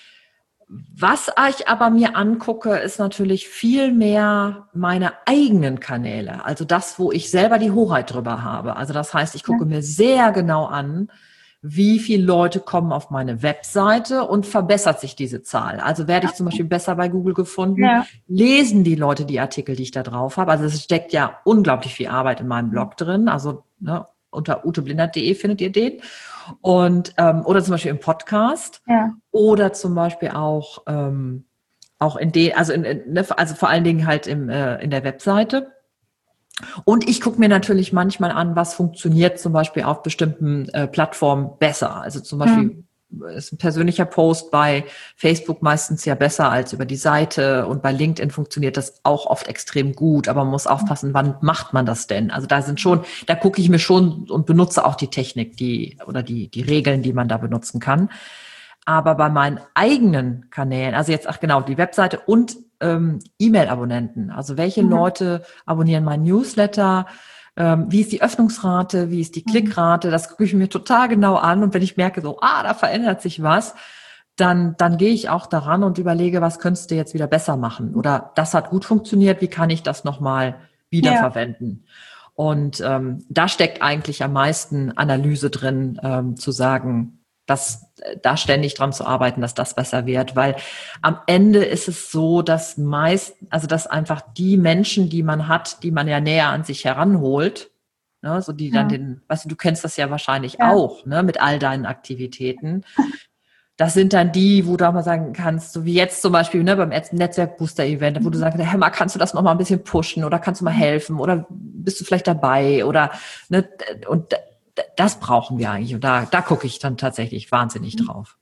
was ich aber mir angucke, ist natürlich viel mehr meine eigenen Kanäle. Also das, wo ich selber die Hoheit drüber habe. Also das heißt, ich ja, gucke mir sehr genau an, wie viele Leute kommen auf meine Webseite und verbessert sich diese Zahl. Also werde ich zum Beispiel besser bei Google gefunden, ja, lesen die Leute die Artikel, die ich da drauf habe. Also es steckt ja unglaublich viel Arbeit in meinem hm, Blog drin. Also ne, unter uteblindert punkt de findet ihr den. Und ähm, oder zum Beispiel im Podcast ja, oder zum Beispiel auch ähm, auch in den, also in, in, ne, also vor allen Dingen halt im äh, in der Webseite. Und ich gucke mir natürlich manchmal an, was funktioniert zum Beispiel auf bestimmten äh, Plattformen besser. Also zum hm, Beispiel ist ein persönlicher Post bei Facebook meistens ja besser als über die Seite und bei LinkedIn funktioniert das auch oft extrem gut, aber man muss aufpassen, wann macht man das denn? Also da sind schon, da gucke ich mir schon und benutze auch die Technik, die oder die die Regeln, die man da benutzen kann. Aber bei meinen eigenen Kanälen, also jetzt, ach genau, die Webseite und ähm, E-Mail-Abonnenten, also welche mhm, Leute abonnieren mein Newsletter, ähm, wie ist die Öffnungsrate, wie ist die hm, Klickrate, das gucke ich mir total genau an und wenn ich merke so, ah, da verändert sich was, dann, dann gehe ich auch daran und überlege, was könntest du jetzt wieder besser machen oder das hat gut funktioniert, wie kann ich das nochmal ja, wiederverwenden? Und ähm, da steckt eigentlich am meisten Analyse drin, ähm, zu sagen, dass da ständig dran zu arbeiten, dass das besser wird, weil am Ende ist es so, dass meist, also dass einfach die Menschen, die man hat, die man ja näher an sich heranholt, ne, so die dann hm, den, weißt du, du kennst das ja wahrscheinlich ja, auch, ne, mit all deinen Aktivitäten. Das sind dann die, wo du auch mal sagen kannst, so wie jetzt zum Beispiel ne, beim Netzwerk-Booster-Event, wo du sagst, hey, mal, kannst du das noch mal ein bisschen pushen oder kannst du mal helfen oder bist du vielleicht dabei oder ne, und das brauchen wir eigentlich und da, da gucke ich dann tatsächlich wahnsinnig drauf.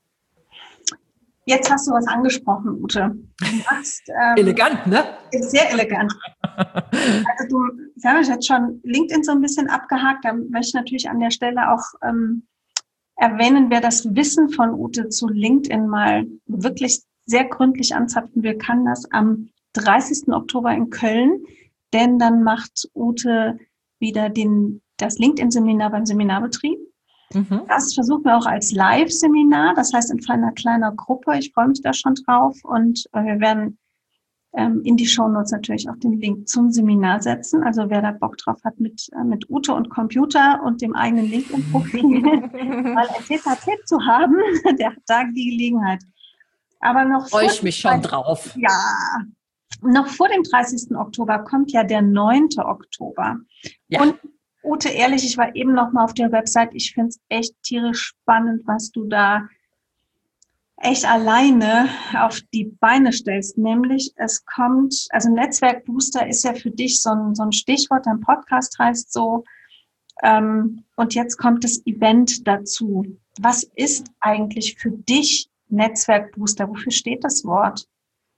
Jetzt hast du was angesprochen, Ute. Du machst ähm, Elegant, ne? sehr elegant. Also du, wir haben jetzt schon LinkedIn so ein bisschen abgehakt. Da möchte ich natürlich an der Stelle auch ähm, erwähnen, wer das Wissen von Ute zu LinkedIn mal wirklich sehr gründlich anzapfen will, kann das am dreißigsten Oktober in Köln, denn dann macht Ute wieder den, das LinkedIn-Seminar beim Seminarbetrieb. Mhm. Das versuchen wir auch als Live-Seminar, das heißt in einer kleiner Gruppe. Ich freue mich da schon drauf und äh, wir werden ähm, in die Shownotes natürlich auch den Link zum Seminar setzen. Also wer da Bock drauf hat mit, äh, mit Ute und Computer und dem eigenen LinkedIn-Profil mal ein Tete-a-Tete zu haben, der hat da die Gelegenheit. Aber noch Freue vor ich dem, mich schon drauf. ja, noch vor dem dreißigsten Oktober kommt ja der neunte Oktober. Ja. Und Ute, ehrlich, ich war eben noch mal auf der Website. Ich finde es echt tierisch spannend, was du da echt alleine auf die Beine stellst. Nämlich, es kommt, also Netzwerkbooster ist ja für dich so ein, so ein Stichwort. Dein Podcast heißt so. Ähm, und jetzt kommt das Event dazu. Was ist eigentlich für dich Netzwerkbooster? Wofür steht das Wort?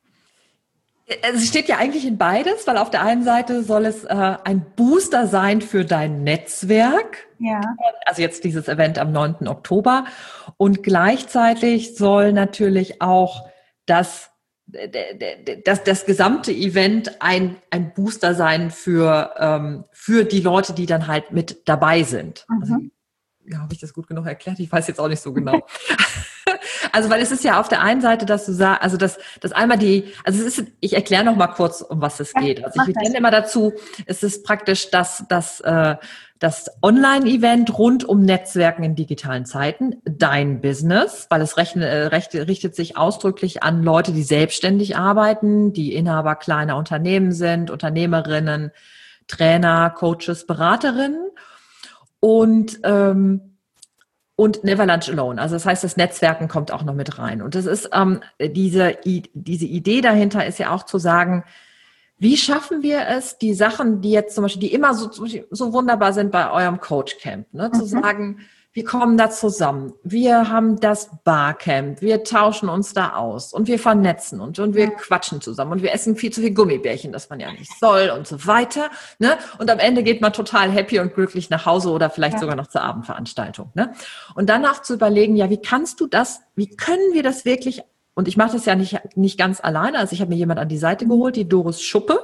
Es steht ja eigentlich in beides, weil auf der einen Seite soll es äh, ein Booster sein für dein Netzwerk. Ja, Also jetzt dieses Event am neunten Oktober. Und gleichzeitig soll natürlich auch das dass das gesamte Event ein, ein Booster sein für, ähm, für die Leute, die dann halt mit dabei sind. Mhm. Also, ja, habe ich das gut genug erklärt? Ich weiß jetzt auch nicht so genau. Also, weil es ist ja auf der einen Seite, dass du sagst, also dass, dass einmal die, also es ist, ich erkläre noch mal kurz, um was es ja, geht. Also ich nenne immer dazu, es ist praktisch das, das, äh, das Online-Event rund um Netzwerken in digitalen Zeiten, dein Business, weil es rechne, äh, recht, richtet sich ausdrücklich an Leute, die selbstständig arbeiten, die Inhaber kleiner Unternehmen sind, Unternehmerinnen, Trainer, Coaches, Beraterinnen und ähm, und Never Lunch Alone. Also das heißt, das Netzwerken kommt auch noch mit rein. Und das ist ähm, diese diese Idee dahinter ist ja auch zu sagen, wie schaffen wir es, die Sachen, die jetzt zum Beispiel, die immer so, so wunderbar sind bei eurem Coachcamp, ne, zu Mhm. sagen, wir kommen da zusammen, wir haben das Barcamp, wir tauschen uns da aus und wir vernetzen und, und wir Ja. quatschen zusammen und wir essen viel zu viel Gummibärchen, das man ja nicht soll und so weiter. Ne? Und am Ende geht man total happy und glücklich nach Hause oder vielleicht Ja. sogar noch zur Abendveranstaltung. Ne? Und danach zu überlegen, ja, wie kannst du das, wie können wir das wirklich. Und ich mache das ja nicht, nicht ganz alleine. Also ich habe mir jemand an die Seite geholt, die Doris Schuppe.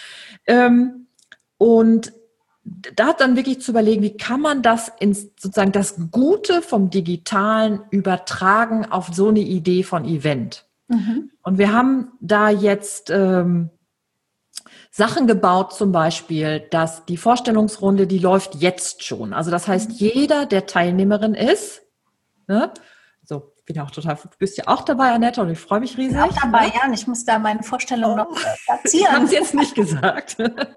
Ähm, und da hat dann wirklich zu überlegen, wie kann man das ins, sozusagen das Gute vom Digitalen übertragen auf so eine Idee von Event. Mhm. Und wir haben da jetzt ähm, Sachen gebaut, zum Beispiel, dass die Vorstellungsrunde, die läuft jetzt schon. Also das heißt, jeder, der Teilnehmerin ist, ne, so, ich bin ja auch total, du bist ja auch dabei, Annette, und ich freue mich riesig. Ich bin auch dabei, ne? Ja, ich muss da meine Vorstellung noch äh, platzieren. Ich habe es jetzt nicht gesagt.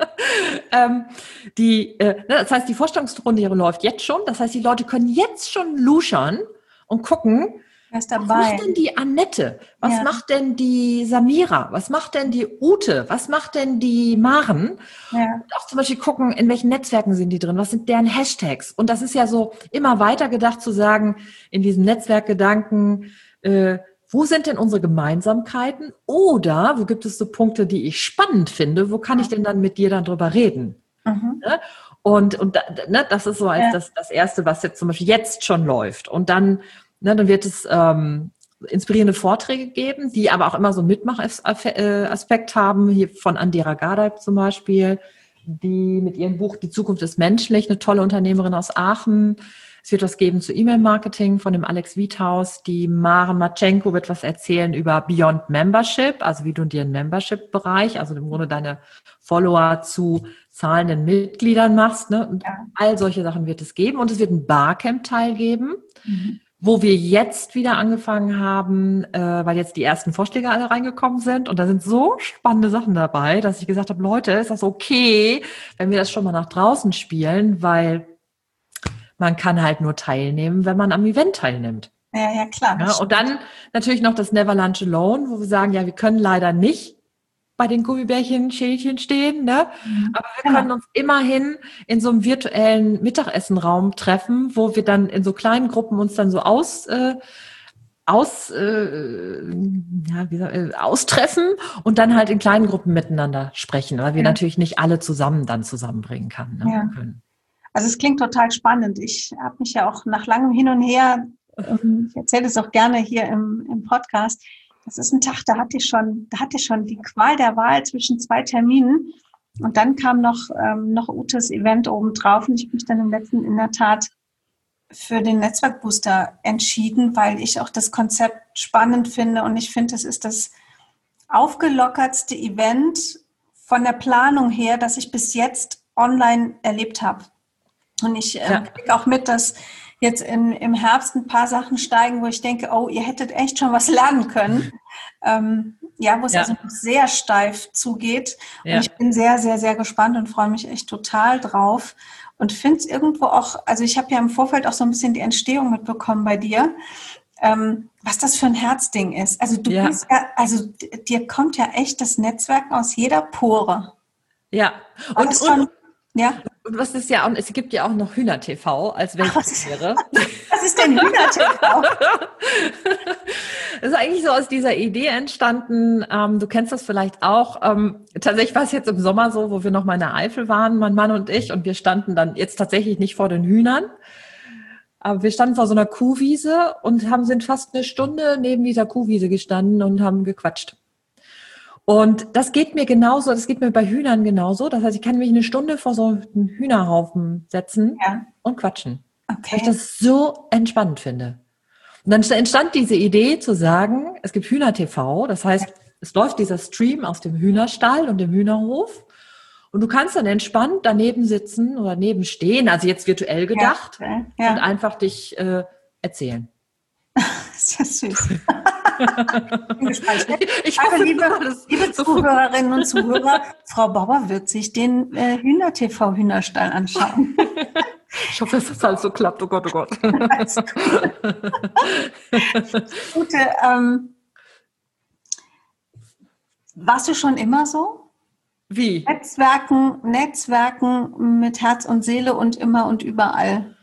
ähm, die, äh, das heißt, die Vorstellungsrunde hier läuft jetzt schon. Das heißt, die Leute können jetzt schon luschern und gucken, Wer ist was dabei? macht denn die Annette? Was Ja. macht denn die Samira? Was macht denn die Ute? Was macht denn die Maren? Ja. Und auch zum Beispiel gucken, in welchen Netzwerken sind die drin? Was sind deren Hashtags? Und das ist ja so immer weiter gedacht zu sagen, in diesem Netzwerkgedanken, äh, wo sind denn unsere Gemeinsamkeiten? Oder wo gibt es so Punkte, die ich spannend finde? Wo kann ich denn dann mit dir dann drüber reden? Mhm. Ne? Und, und ne, das ist so als Ja. das, das Erste, was jetzt zum Beispiel jetzt schon läuft. Und dann, ne, dann wird es ähm, inspirierende Vorträge geben, die aber auch immer so einen Mitmachaspekt haben, hier von Andera Gardalb zum Beispiel, die mit ihrem Buch Die Zukunft ist menschlich, eine tolle Unternehmerin aus Aachen. Es wird was geben zu E-Mail-Marketing von dem Alex Wiethaus. Die Maren Matschenko wird was erzählen über Beyond Membership, also wie du dir einen Membership-Bereich, also im Grunde deine Follower zu zahlenden Mitgliedern machst. Ne? Und Ja. all solche Sachen wird es geben. Und es wird ein Barcamp-Teil geben, Mhm. wo wir jetzt wieder angefangen haben, äh, weil jetzt die ersten Vorschläge alle reingekommen sind. Und da sind so spannende Sachen dabei, dass ich gesagt habe, Leute, ist das okay, wenn wir das schon mal nach draußen spielen, weil man kann halt nur teilnehmen, wenn man am Event teilnimmt. Ja, ja, klar. Ja, und dann natürlich noch das Never Lunch Alone, wo wir sagen, ja, wir können leider nicht bei den Gummibärchen-Schälchen stehen, ne? Mhm. Aber wir Genau. können uns immerhin in so einem virtuellen Mittagessenraum treffen, wo wir dann in so kleinen Gruppen uns dann so aus, äh, aus, äh, ja, wie soll, äh, austreffen und dann halt in kleinen Gruppen miteinander sprechen, weil wir Ja. natürlich nicht alle zusammen dann zusammenbringen kann, ne, Ja. können. Also es klingt total spannend. Ich habe mich ja auch nach langem Hin und Her, ähm, ich erzähle es auch gerne hier im, im Podcast, das ist ein Tag, da hatte ich schon, da hatte ich schon die Qual der Wahl zwischen zwei Terminen und dann kam noch, ähm, noch Utes Event obendrauf und ich habe mich dann im letzten in der Tat für den Netzwerkbooster entschieden, weil ich auch das Konzept spannend finde und ich finde, es ist das aufgelockertste Event von der Planung her, das ich bis jetzt online erlebt habe. Und ich äh, Ja. kriege auch mit, dass jetzt in, im Herbst ein paar Sachen steigen, wo ich denke, oh, ihr hättet echt schon was lernen können. Ähm, ja, wo es Ja. also noch sehr steif zugeht. Ja. Und ich bin sehr, sehr, sehr gespannt und freue mich echt total drauf. Und finde es irgendwo auch, also ich habe ja im Vorfeld auch so ein bisschen die Entstehung mitbekommen bei dir, ähm, was das für ein Herzding ist. Also du Ja. bist ja, also d- dir kommt ja echt das Netzwerken aus jeder Pore. Ja, War und, das und, schon, ja? und was ist ja auch, es gibt ja auch noch Hühner-T V als Weltpremiere. Was ist denn Hühner-T V? Das ist eigentlich so aus dieser Idee entstanden, ähm, du kennst das vielleicht auch, ähm, tatsächlich war es jetzt im Sommer so, wo wir noch mal in der Eifel waren, mein Mann und ich, und wir standen dann jetzt tatsächlich nicht vor den Hühnern, aber wir standen vor so einer Kuhwiese und haben sind fast eine Stunde neben dieser Kuhwiese gestanden und haben gequatscht. Und das geht mir genauso, das geht mir bei Hühnern genauso. Das heißt, ich kann mich eine Stunde vor so einen Hühnerhaufen setzen Ja. und quatschen. Okay. Weil ich das so entspannend finde. Und dann entstand diese Idee zu sagen, es gibt Hühner-T V, das heißt, es läuft dieser Stream aus dem Hühnerstall und dem Hühnerhof und du kannst dann entspannt daneben sitzen oder neben stehen, also jetzt virtuell gedacht, ja, okay. ja. und einfach dich äh, erzählen. Sehr süß. Bin gespannt. Ich also, hoffe, liebe, das liebe so Zuhörerinnen und Zuhörer, Frau Bauer wird sich den äh, Hühner-T V-Hühnerstall anschauen. Ich hoffe, dass das alles so klappt. Oh Gott, oh Gott. Gute, ähm, warst du schon immer so? Wie? Netzwerken, Netzwerken mit Herz und Seele und immer und überall.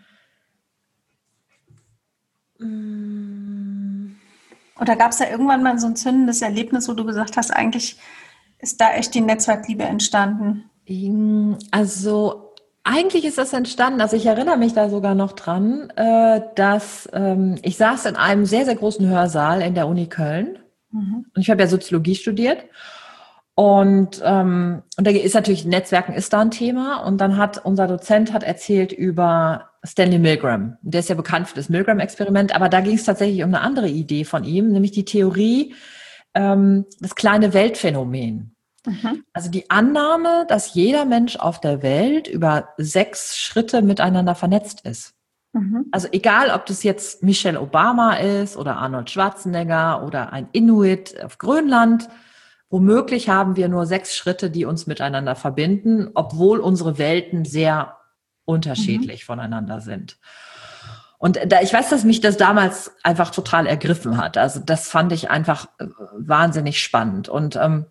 Oder gab es da irgendwann mal so ein zündendes Erlebnis, wo du gesagt hast, eigentlich ist da echt die Netzwerkliebe entstanden? Also eigentlich ist das entstanden, also ich erinnere mich da sogar noch dran, dass ich saß in einem sehr, sehr großen Hörsaal in der Uni Köln. Mhm. Und ich habe ja Soziologie studiert. Und, ähm, und da ist natürlich, Netzwerken ist da ein Thema. Und dann hat unser Dozent hat erzählt über Stanley Milgram. Der ist ja bekannt für das Milgram-Experiment, aber da ging es tatsächlich um eine andere Idee von ihm, nämlich die Theorie, ähm, das kleine Weltphänomen. Mhm. Also die Annahme, dass jeder Mensch auf der Welt über sechs Schritte miteinander vernetzt ist. Mhm. Also egal, ob das jetzt Michelle Obama ist oder Arnold Schwarzenegger oder ein Inuit auf Grönland, womöglich haben wir nur sechs Schritte, die uns miteinander verbinden, obwohl unsere Welten sehr unterschiedlich mhm. voneinander sind. Und da, ich weiß, dass mich das damals einfach total ergriffen hat. Also das fand ich einfach wahnsinnig spannend und ähm,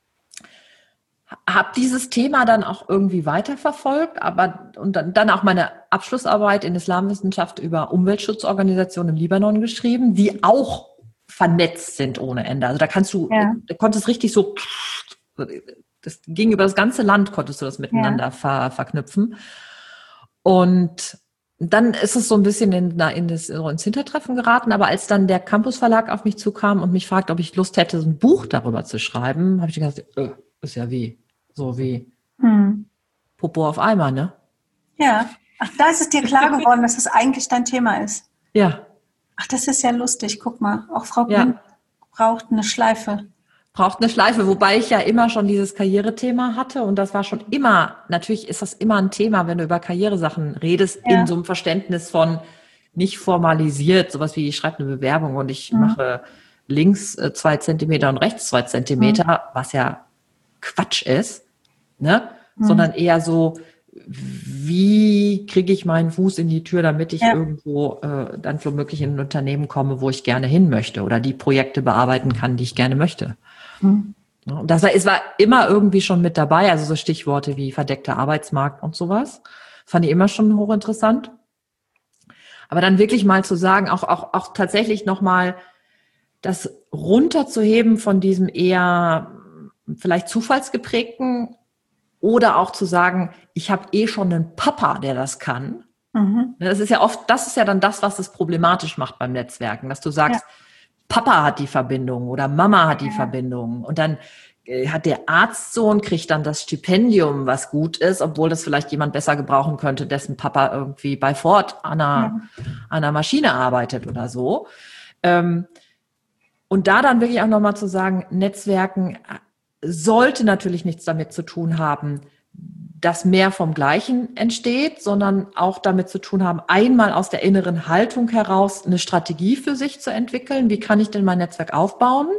habe dieses Thema dann auch irgendwie weiterverfolgt, aber und dann, dann auch meine Abschlussarbeit in Islamwissenschaft über Umweltschutzorganisationen im Libanon geschrieben, die auch vernetzt sind ohne Ende. Also da kannst du, ja. da konntest richtig so, das ging über das ganze Land, konntest du das miteinander ja. ver, verknüpfen. Und dann ist es so ein bisschen in, in das, so ins Hintertreffen geraten, aber als dann der Campus Verlag auf mich zukam und mich fragte, ob ich Lust hätte, so ein Buch darüber zu schreiben, habe ich gedacht, äh, ist ja wie, so wie hm. Popo auf Eimer, ne? Ja. Ach, da ist es dir klar geworden, dass es eigentlich dein Thema ist. Ja. Ach, das ist ja lustig. Guck mal, auch Frau Blüm ja. braucht eine Schleife. Braucht eine Schleife, wobei ich ja immer schon dieses Karrierethema hatte und das war schon immer, natürlich ist das immer ein Thema, wenn du über Karrieresachen redest, ja. in so einem Verständnis von nicht formalisiert, sowas wie ich schreibe eine Bewerbung und ich mhm. mache links zwei Zentimeter und rechts zwei Zentimeter, mhm. was ja Quatsch ist, ne? Mhm. Sondern eher so, wie kriege ich meinen Fuß in die Tür, damit ich ja. irgendwo äh, dann womöglich in ein Unternehmen komme, wo ich gerne hin möchte oder die Projekte bearbeiten kann, die ich gerne möchte. Mhm. Und das war, es war immer irgendwie schon mit dabei, also so Stichworte wie verdeckter Arbeitsmarkt und sowas, fand ich immer schon hochinteressant. Aber dann wirklich mal zu sagen, auch, auch, auch tatsächlich nochmal das runterzuheben von diesem eher vielleicht zufallsgeprägten oder auch zu sagen, ich habe eh schon einen Papa, der das kann. Mhm. Das ist ja oft, das ist ja dann das, was es problematisch macht beim Netzwerken, dass du sagst, ja. Papa hat die Verbindung oder Mama hat die ja. Verbindung und dann äh, hat der Arztsohn, kriegt dann das Stipendium, was gut ist, obwohl das vielleicht jemand besser gebrauchen könnte, dessen Papa irgendwie bei Ford an einer, ja. an einer Maschine arbeitet oder so. Ähm, und da dann wirklich auch nochmal zu sagen, Netzwerken sollte natürlich nichts damit zu tun haben, dass mehr vom Gleichen entsteht, sondern auch damit zu tun haben, einmal aus der inneren Haltung heraus eine Strategie für sich zu entwickeln. Wie kann ich denn mein Netzwerk aufbauen?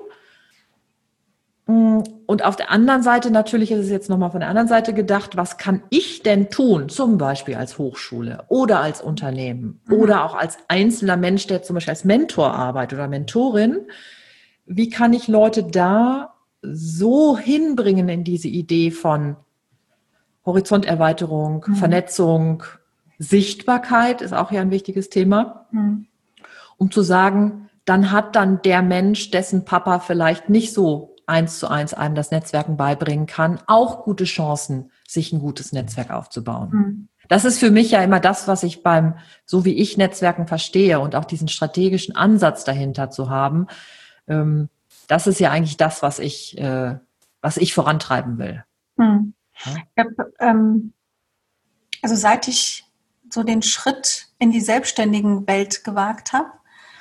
Und auf der anderen Seite, natürlich ist es jetzt nochmal von der anderen Seite gedacht, was kann ich denn tun, zum Beispiel als Hochschule oder als Unternehmen mhm. oder auch als einzelner Mensch, der zum Beispiel als Mentor arbeitet oder Mentorin. Wie kann ich Leute da so hinbringen in diese Idee von Horizonterweiterung, mhm. Vernetzung, Sichtbarkeit ist auch ja ein wichtiges Thema, mhm. um zu sagen, dann hat dann der Mensch, dessen Papa vielleicht nicht so eins zu eins einem das Netzwerken beibringen kann, auch gute Chancen, sich ein gutes Netzwerk aufzubauen. Mhm. Das ist für mich ja immer das, was ich beim, so wie ich Netzwerken verstehe und auch diesen strategischen Ansatz dahinter zu haben, ähm, das ist ja eigentlich das, was ich äh, was ich vorantreiben will. Hm. Ja? Ich hab, ähm, also seit ich so den Schritt in die selbstständigen Welt gewagt habe,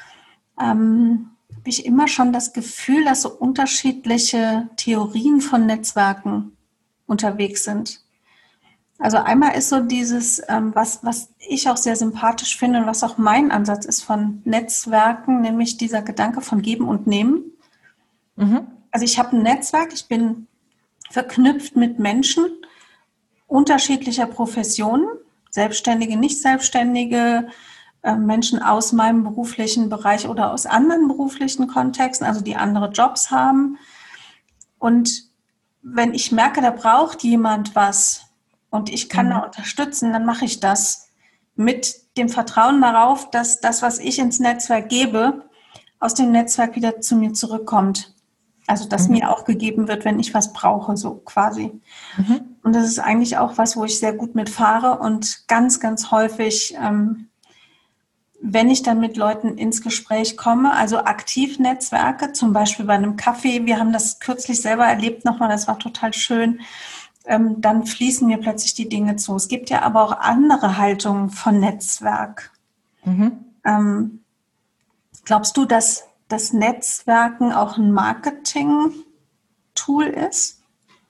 ähm, habe ich immer schon das Gefühl, dass so unterschiedliche Theorien von Netzwerken unterwegs sind. Also einmal ist so dieses, ähm, was, was ich auch sehr sympathisch finde und was auch mein Ansatz ist von Netzwerken, nämlich dieser Gedanke von Geben und Nehmen. Mhm. Also ich habe ein Netzwerk, ich bin verknüpft mit Menschen unterschiedlicher Professionen, Selbstständige, Nicht-Selbstständige, äh, Menschen aus meinem beruflichen Bereich oder aus anderen beruflichen Kontexten, also die andere Jobs haben. Und wenn ich merke, da braucht jemand was, und ich kann mhm. da unterstützen, dann mache ich das mit dem Vertrauen darauf, dass das, was ich ins Netzwerk gebe, aus dem Netzwerk wieder zu mir zurückkommt. Also, dass mhm. mir auch gegeben wird, wenn ich was brauche, so quasi. Mhm. Und das ist eigentlich auch was, wo ich sehr gut mitfahre und ganz, ganz häufig, ähm, wenn ich dann mit Leuten ins Gespräch komme, also aktiv Netzwerke, zum Beispiel bei einem Kaffee, wir haben das kürzlich selber erlebt nochmal, das war total schön, ähm, dann fließen mir plötzlich die Dinge zu. Es gibt ja aber auch andere Haltungen von Netzwerk. Mhm. Ähm, glaubst du, dass das Netzwerken auch ein Marketing-Tool ist?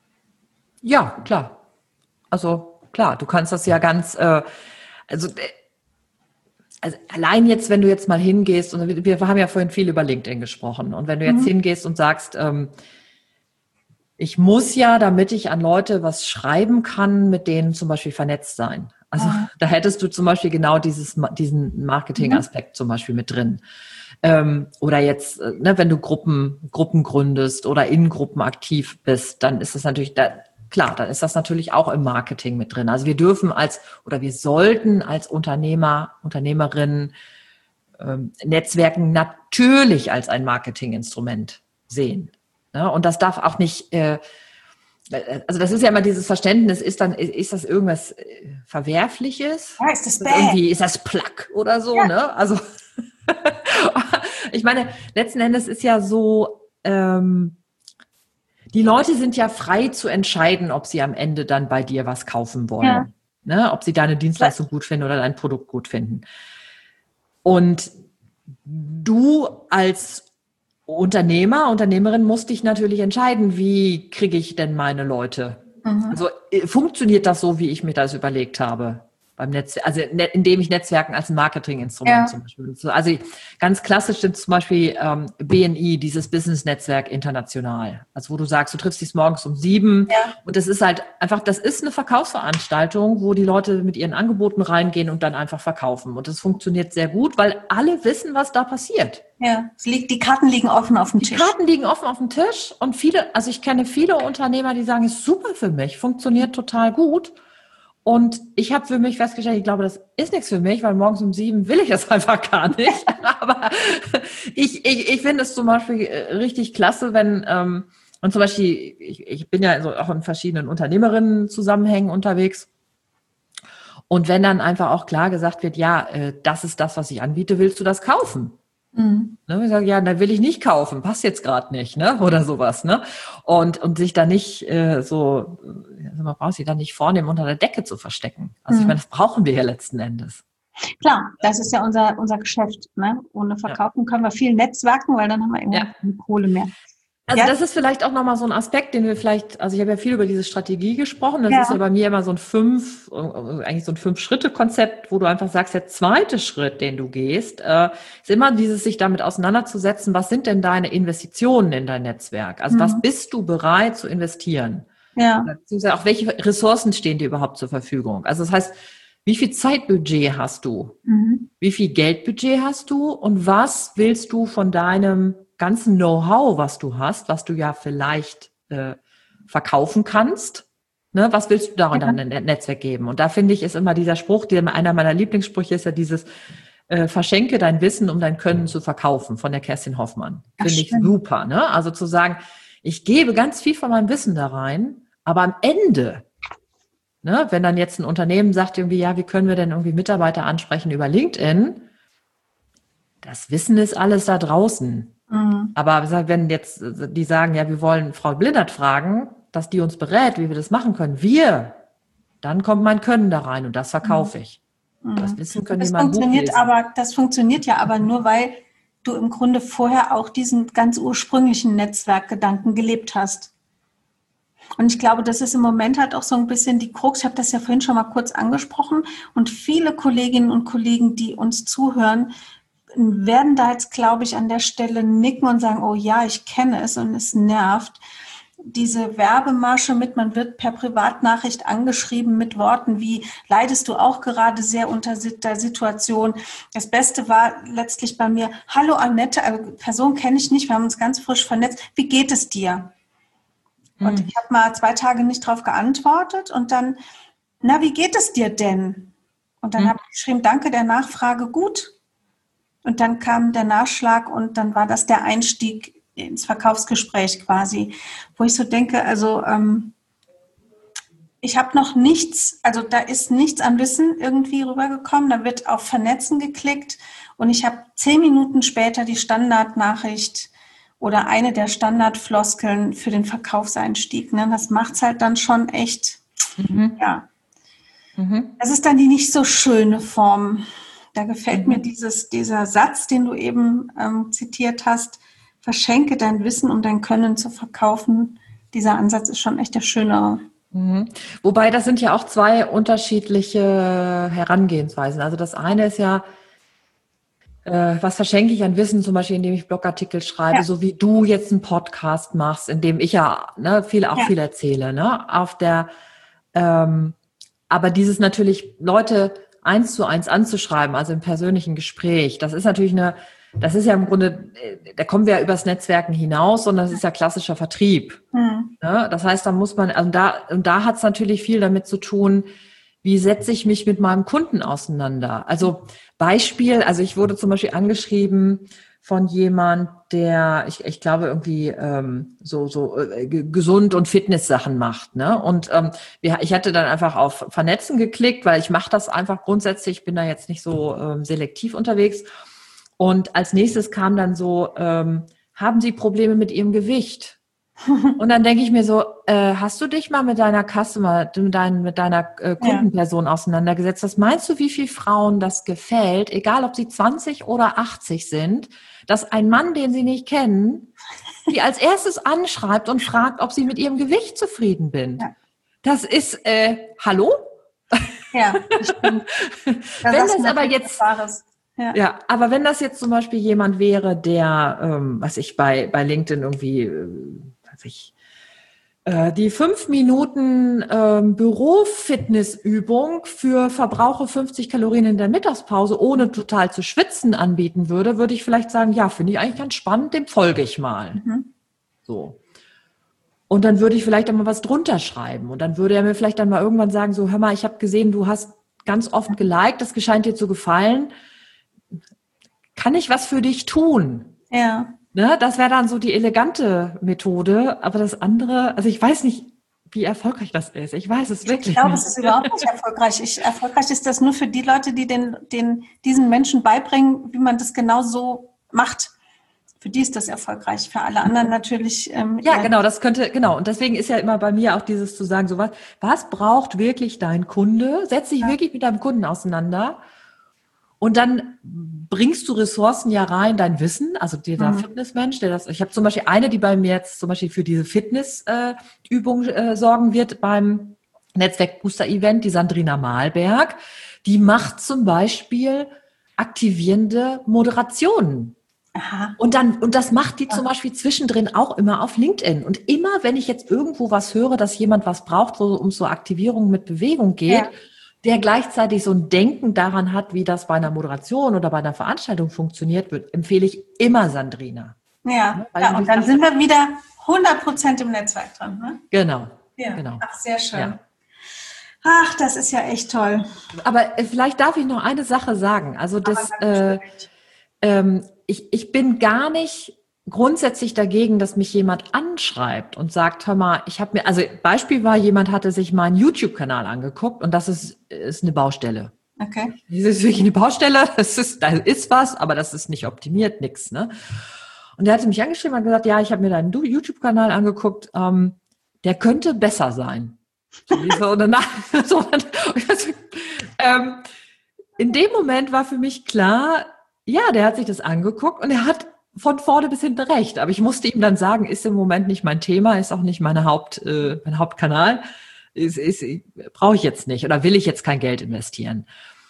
Ja, klar. Also klar, du kannst das ja ganz, äh, also, also allein jetzt, wenn du jetzt mal hingehst, und wir, wir haben ja vorhin viel über LinkedIn gesprochen, und wenn du jetzt mhm. hingehst und sagst, ähm, ich muss ja, damit ich an Leute was schreiben kann, mit denen zum Beispiel vernetzt sein. Also ah. da hättest du zum Beispiel genau dieses, diesen Marketing-Aspekt mhm. zum Beispiel mit drin. Ähm, oder jetzt, ne, wenn du Gruppen, Gruppen gründest oder in Gruppen aktiv bist, dann ist das natürlich, da, klar, dann ist das natürlich auch im Marketing mit drin. Also wir dürfen als, oder wir sollten als Unternehmer, Unternehmerinnen ähm, Netzwerken natürlich als ein Marketinginstrument sehen. Ja, und das darf auch nicht, äh, also das ist ja immer dieses Verständnis, ist dann, ist das irgendwas Verwerfliches? Ja, ist das bad? Irgendwie ist das Plug oder so, ja. ne? Also ich meine, letzten Endes ist ja so, ähm, die Leute sind ja frei zu entscheiden, ob sie am Ende dann bei dir was kaufen wollen. Ja. Ne? Ob sie deine Dienstleistung gut finden oder dein Produkt gut finden. Und du als Unternehmer, Unternehmerin musst dich natürlich entscheiden, wie kriege ich denn meine Leute? Mhm. Also funktioniert das so, wie ich mir das überlegt habe? Beim Netz, also indem ich Netzwerken als ein Marketinginstrument ja. zum Beispiel benutze. Also ganz klassisch sind zum Beispiel ähm, B N I, dieses Business-Netzwerk international. Also wo du sagst, du triffst dich morgens um sieben ja. und das ist halt einfach, das ist eine Verkaufsveranstaltung, wo die Leute mit ihren Angeboten reingehen und dann einfach verkaufen. Und das funktioniert sehr gut, weil alle wissen, was da passiert. Ja, es liegt, die Karten liegen offen auf dem Tisch. Die Karten liegen offen auf dem Tisch und viele, also ich kenne viele Unternehmer, die sagen, ist super für mich, funktioniert total gut. Und ich habe für mich festgestellt, ich glaube, das ist nichts für mich, weil morgens um sieben will ich das einfach gar nicht. Aber ich, ich, ich finde es zum Beispiel richtig klasse, wenn, ähm, und zum Beispiel, ich, ich bin ja also auch in verschiedenen Unternehmerinnen-Zusammenhängen unterwegs. Und wenn dann einfach auch klar gesagt wird, ja, äh, das ist das, was ich anbiete, willst du das kaufen? Mhm. Ne, ich sage, ja, da will ich nicht kaufen, passt jetzt gerade nicht, ne, oder sowas, ne, und und sich da nicht äh, so, also man braucht sich da nicht vornehmen, unter der Decke zu verstecken. Also mhm. ich meine, das brauchen wir ja letzten Endes. Klar, das ist ja unser unser Geschäft, ne. Ohne Verkaufen ja. können wir viel netzwerken, weil dann haben wir irgendwann ja. keine Kohle mehr. Also ja. das ist vielleicht auch nochmal so ein Aspekt, den wir vielleicht, also ich habe ja viel über diese Strategie gesprochen, das ja. ist ja bei mir immer so ein fünf, eigentlich so ein Fünf-Schritte-Konzept, wo du einfach sagst, der zweite Schritt, den du gehst, äh, ist immer dieses, sich damit auseinanderzusetzen, was sind denn deine Investitionen in dein Netzwerk? Also mhm. was bist du bereit zu investieren? Ja. Beziehungsweise auch welche Ressourcen stehen dir überhaupt zur Verfügung? Also das heißt, wie viel Zeitbudget hast du? Mhm. Wie viel Geldbudget hast du? Und was willst du von deinem ganzen Know-how, was du hast, was du ja vielleicht äh, verkaufen kannst, ne? Was willst du da in dein ja. Netzwerk geben? Und da finde ich, ist immer dieser Spruch, der, einer meiner Lieblingssprüche ist ja dieses, äh, verschenke dein Wissen, um dein Können zu verkaufen, von der Kerstin Hoffmann. Finde ich super, ne? Also zu sagen, ich gebe ganz viel von meinem Wissen da rein, aber am Ende, ne, wenn dann jetzt ein Unternehmen sagt irgendwie, ja, wie können wir denn irgendwie Mitarbeiter ansprechen über LinkedIn? Das Wissen ist alles da draußen. Mhm. Aber wenn jetzt die sagen, ja, wir wollen Frau Blindert fragen, dass die uns berät, wie wir das machen können, wir, dann kommt mein Können da rein und das verkaufe ich. Mhm. Das Wissen können das die mal funktioniert aber, das funktioniert ja aber nur, weil du im Grunde vorher auch diesen ganz ursprünglichen Netzwerkgedanken gelebt hast. Und ich glaube, das ist im Moment halt auch so ein bisschen die Krux. Ich habe das ja vorhin schon mal kurz angesprochen. Und viele Kolleginnen und Kollegen, die uns zuhören, werden da jetzt, glaube ich, an der Stelle nicken und sagen, oh ja, ich kenne es und es nervt. Diese Werbemasche mit, man wird per Privatnachricht angeschrieben mit Worten wie, leidest du auch gerade sehr unter der Situation? Das Beste war letztlich bei mir, hallo Annette, also Person kenne ich nicht, wir haben uns ganz frisch vernetzt, wie geht es dir? Hm. Und ich habe mal zwei Tage nicht drauf geantwortet und dann, na, wie geht es dir denn? Und dann hm. habe ich geschrieben, danke der Nachfrage, gut. Und dann kam der Nachschlag und dann war das der Einstieg ins Verkaufsgespräch quasi, wo ich so denke, also ähm, ich habe noch nichts, also da ist nichts an Wissen irgendwie rübergekommen, da wird auf Vernetzen geklickt und ich habe zehn Minuten später die Standardnachricht oder eine der Standardfloskeln für den Verkaufseinstieg. Ne? Das macht es halt dann schon echt, mhm. ja. Mhm. Das ist dann die nicht so schöne Form. Da gefällt mhm. mir dieses, dieser Satz, den du eben ähm, zitiert hast, verschenke dein Wissen, um dein Können zu verkaufen. Dieser Ansatz ist schon echt der schönere. Mhm. Wobei, das sind ja auch zwei unterschiedliche Herangehensweisen. Also das eine ist ja, äh, was verschenke ich an Wissen, zum Beispiel, indem ich Blogartikel schreibe, ja. so wie du jetzt einen Podcast machst, in dem ich ja ne, viel, auch ja. viel erzähle. Ne? Auf der, ähm, aber dieses natürlich Leute eins zu eins anzuschreiben, also im persönlichen Gespräch, das ist natürlich eine Das ist ja im Grunde, da kommen wir ja übers Netzwerken hinaus, und das ist ja klassischer Vertrieb. Mhm. Ja, das heißt, da muss man, also da, und da hat es natürlich viel damit zu tun, wie setze ich mich mit meinem Kunden auseinander? Also Beispiel, also ich wurde zum Beispiel angeschrieben von jemand, der, ich, ich glaube irgendwie ähm, so so äh, gesund und Fitness-Sachen macht, ne? Und ähm, wir, ich hatte dann einfach auf Vernetzen geklickt, weil ich mache das einfach grundsätzlich, ich bin da jetzt nicht so ähm, selektiv unterwegs. Und als nächstes kam dann so, ähm, haben Sie Probleme mit Ihrem Gewicht? Und dann denke ich mir so, äh, hast du dich mal mit deiner Customer, mit, dein, mit deiner äh, Kundenperson ja. auseinandergesetzt? Was meinst du, wie viel Frauen das gefällt, egal ob sie zwanzig oder achtzig sind, dass ein Mann, den sie nicht kennen, die als erstes anschreibt und fragt, ob sie mit ihrem Gewicht zufrieden bin? Ja. Das ist, äh, hallo? Ja, stimmt. Da Wenn das aber jetzt... Ja. ja, aber wenn das jetzt zum Beispiel jemand wäre, der, ähm, was ich bei bei LinkedIn irgendwie, äh, was ich, äh, die fünf Minuten ähm, Bürofitnessübung für Verbrauche fünfzig Kalorien in der Mittagspause, ohne total zu schwitzen, anbieten würde, würde ich vielleicht sagen, ja, finde ich eigentlich ganz spannend, dem folge ich mal. Mhm. So. Und dann würde ich vielleicht einmal was drunter schreiben und dann würde er mir vielleicht dann mal irgendwann sagen, so, hör mal, ich habe gesehen, du hast ganz oft geliked, das scheint dir zu gefallen. Kann ich was für dich tun? Ja. Ne, das wäre dann so die elegante Methode. Aber das andere, also ich weiß nicht, wie erfolgreich das ist. Ich weiß es wirklich nicht. Ich glaube, es ist überhaupt nicht erfolgreich. Ich, erfolgreich ist das nur für die Leute, die den, den, diesen Menschen beibringen, wie man das genau so macht. Für die ist das erfolgreich. Für alle anderen natürlich. Ähm, ja, genau, das könnte, genau. Und deswegen ist ja immer bei mir auch dieses zu sagen, so was, was braucht wirklich dein Kunde? Setz dich ja. wirklich mit deinem Kunden auseinander. Und dann bringst du Ressourcen ja rein, dein Wissen, also dieser mhm. Fitnessmensch, der das, ich habe zum Beispiel eine, die bei mir jetzt zum Beispiel für diese Fitnessübung äh, äh, sorgen wird beim Netzwerk-Booster-Event, die Sandrina Mahlberg, die macht zum Beispiel aktivierende Moderationen. Aha. Und dann, und das macht die zum Beispiel zwischendrin auch immer auf LinkedIn. Und immer, wenn ich jetzt irgendwo was höre, dass jemand was braucht, wo um so Aktivierung mit Bewegung geht, ja. der gleichzeitig so ein Denken daran hat, wie das bei einer Moderation oder bei einer Veranstaltung funktioniert, wird, empfehle ich immer Sandrina. Ja, ja, ja und dann sind wir wieder hundert Prozent im Netzwerk drin. Ne? Genau, ja. genau. Ach, sehr schön. Ja. Ach, das ist ja echt toll. Aber äh, vielleicht darf ich noch eine Sache sagen. Also das, äh, ähm, ich, ich bin gar nicht grundsätzlich dagegen, dass mich jemand anschreibt und sagt, hör mal, ich habe mir, also Beispiel war, jemand hatte sich meinen YouTube-Kanal angeguckt und das ist, ist eine Baustelle. Okay. Das ist wirklich eine Baustelle, das ist, da ist was, aber das ist nicht optimiert, nix, ne? Und der hatte mich angeschrieben und gesagt, ja, ich habe mir deinen YouTube-Kanal angeguckt, ähm, der könnte besser sein. So, danach, so, ähm, in dem Moment war für mich klar, ja, der hat sich das angeguckt und er hat von vorne bis hinten recht. Aber ich musste ihm dann sagen, ist im Moment nicht mein Thema, ist auch nicht meine Haupt, äh, mein Hauptkanal, ist, ist, brauche ich jetzt nicht oder will ich jetzt kein Geld investieren.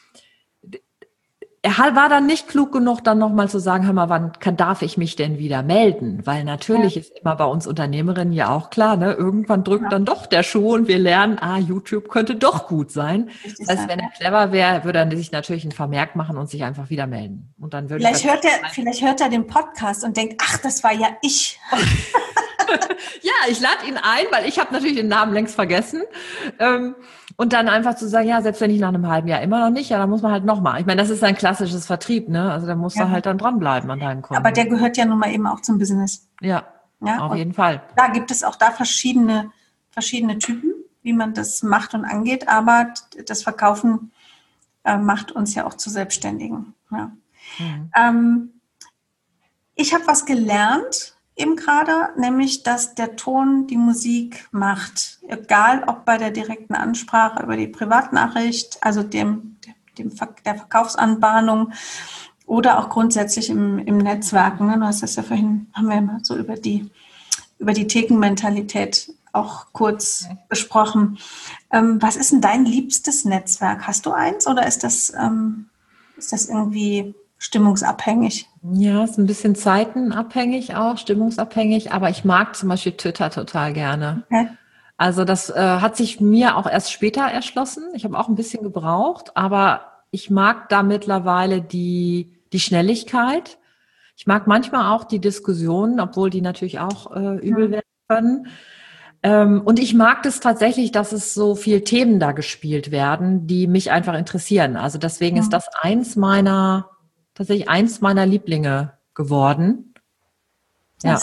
Er war dann nicht klug genug, dann nochmal zu sagen, hör mal, wann kann, darf ich mich denn wieder melden? Weil natürlich ja. ist immer bei uns Unternehmerinnen ja auch klar, ne, irgendwann drückt ja. dann doch der Schuh und wir lernen, ah, YouTube könnte doch gut sein. Richtig das heißt, sein, wenn er clever wäre, würde er sich natürlich einen Vermerk machen und sich einfach wieder melden. Und dann würde vielleicht, hört er, vielleicht hört er den Podcast und denkt, ach, das war ja ich. Ja, ich lade ihn ein, weil ich habe natürlich den Namen längst vergessen. Ähm, und dann einfach zu sagen, ja, selbst wenn ich nach einem halben Jahr immer noch nicht, ja, dann muss man halt nochmal. Ich meine, das ist ein klassisches Vertrieb, ne? Also da musst ja. du halt dann dranbleiben an deinen Kunden. Aber der gehört ja nun mal eben auch zum Business. Ja, ja? auf und jeden Fall. Da gibt es auch da verschiedene, verschiedene Typen, wie man das macht und angeht. Aber das Verkaufen äh, macht uns ja auch zu Selbstständigen. Ja. Mhm. Ähm, ich habe was gelernt, eben gerade, nämlich, dass der Ton die Musik macht. Egal, ob bei der direkten Ansprache über die Privatnachricht, also dem, dem der Verkaufsanbahnung oder auch grundsätzlich im, im Netzwerken. Ne? Du hast das ja vorhin, haben wir mal so über die, über die Thekenmentalität auch kurz okay. besprochen. Ähm, was ist denn dein liebstes Netzwerk? Hast du eins oder ist das, ähm, ist das irgendwie stimmungsabhängig? Ja, ist ein bisschen zeitenabhängig auch, stimmungsabhängig, aber ich mag zum Beispiel Twitter total gerne. Okay. Also das äh, hat sich mir auch erst später erschlossen. Ich habe auch ein bisschen gebraucht, aber ich mag da mittlerweile die, die Schnelligkeit. Ich mag manchmal auch die Diskussionen, obwohl die natürlich auch äh, übel werden können. Ähm, und ich mag das tatsächlich, dass es so viele Themen da gespielt werden, die mich einfach interessieren. Also deswegen ja. ist das eins meiner tatsächlich eins meiner Lieblinge geworden. Ja.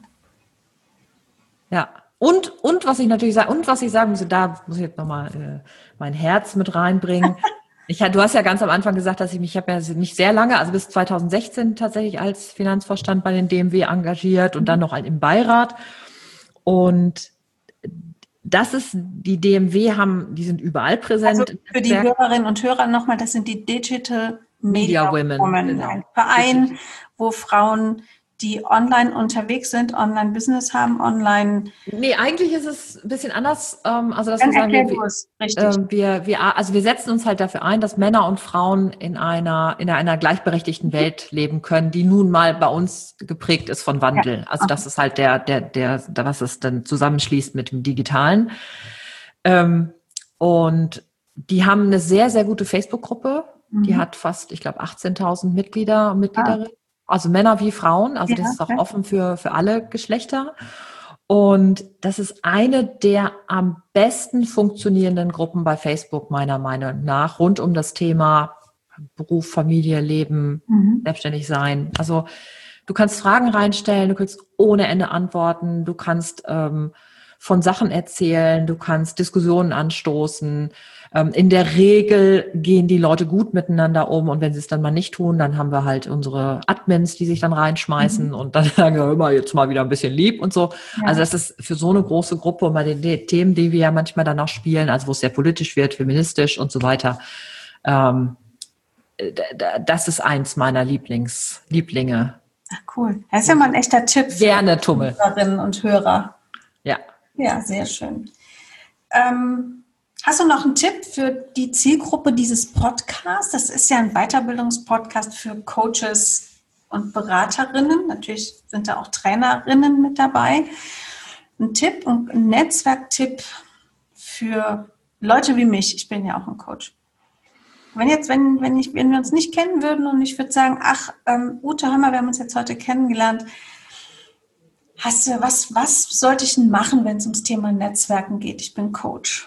Ja. Und, und was ich natürlich sage, und was ich sagen muss, da muss ich jetzt nochmal äh, mein Herz mit reinbringen. Ich, du hast ja ganz am Anfang gesagt, dass ich mich, ich habe ja nicht sehr lange, also bis zwanzig sechzehn tatsächlich als Finanzvorstand bei den D M W engagiert und dann noch im Beirat. Und das ist, die D M W haben, die sind überall präsent. Also für die Hörerinnen und Hörer nochmal, das sind die Digital Media, Media Women, Women genau. Ein Verein, wo Frauen, die online unterwegs sind, online Business haben, online. Nee, eigentlich ist es ein bisschen anders. Also dass wir sagen, wir, richtig. wir, wir, also wir setzen uns halt dafür ein, dass Männer und Frauen in einer, in einer gleichberechtigten Welt leben können, die nun mal bei uns geprägt ist von Wandel. Ja. Also das ist halt der, der, der, was es dann zusammenschließt mit dem Digitalen. Und die haben eine sehr, sehr gute Facebook-Gruppe. Die hat fast, ich glaube, achtzehntausend Mitglieder und Mitgliederinnen, ah. also Männer wie Frauen. Also ja, das ist auch okay. offen für, für alle Geschlechter. Und das ist eine der am besten funktionierenden Gruppen bei Facebook, meiner Meinung nach, rund um das Thema Beruf, Familie, Leben, mhm. selbstständig sein. Also du kannst Fragen reinstellen, du kannst ohne Ende antworten, du kannst ähm, von Sachen erzählen, du kannst Diskussionen anstoßen. In der Regel gehen die Leute gut miteinander um und wenn sie es dann mal nicht tun, dann haben wir halt unsere Admins, die sich dann reinschmeißen mhm. und dann sagen wir immer jetzt mal wieder ein bisschen lieb und so. Ja. Also das ist für so eine große Gruppe und bei den Themen, die wir ja manchmal dann auch spielen, also wo es sehr politisch wird, feministisch und so weiter, ähm, das ist eins meiner Lieblings, Lieblinge. Ach cool. Das ist ja mal ein echter Tipp für Gerne Tummel. Hörerinnen und Hörer. Ja. Ja, sehr schön. Ähm, Hast du noch einen Tipp für die Zielgruppe dieses Podcasts? Das ist ja ein Weiterbildungspodcast für Coaches und Beraterinnen. Natürlich sind da auch Trainerinnen mit dabei. Ein Tipp und ein Netzwerktipp für Leute wie mich. Ich bin ja auch ein Coach. Wenn jetzt, wenn, wenn, ich, wenn wir uns nicht kennen würden und ich würde sagen, ach, ähm, Ute, hör mal, wir haben uns jetzt heute kennengelernt. Hast du, was, was sollte ich denn machen, wenn es ums Thema Netzwerken geht? Ich bin Coach.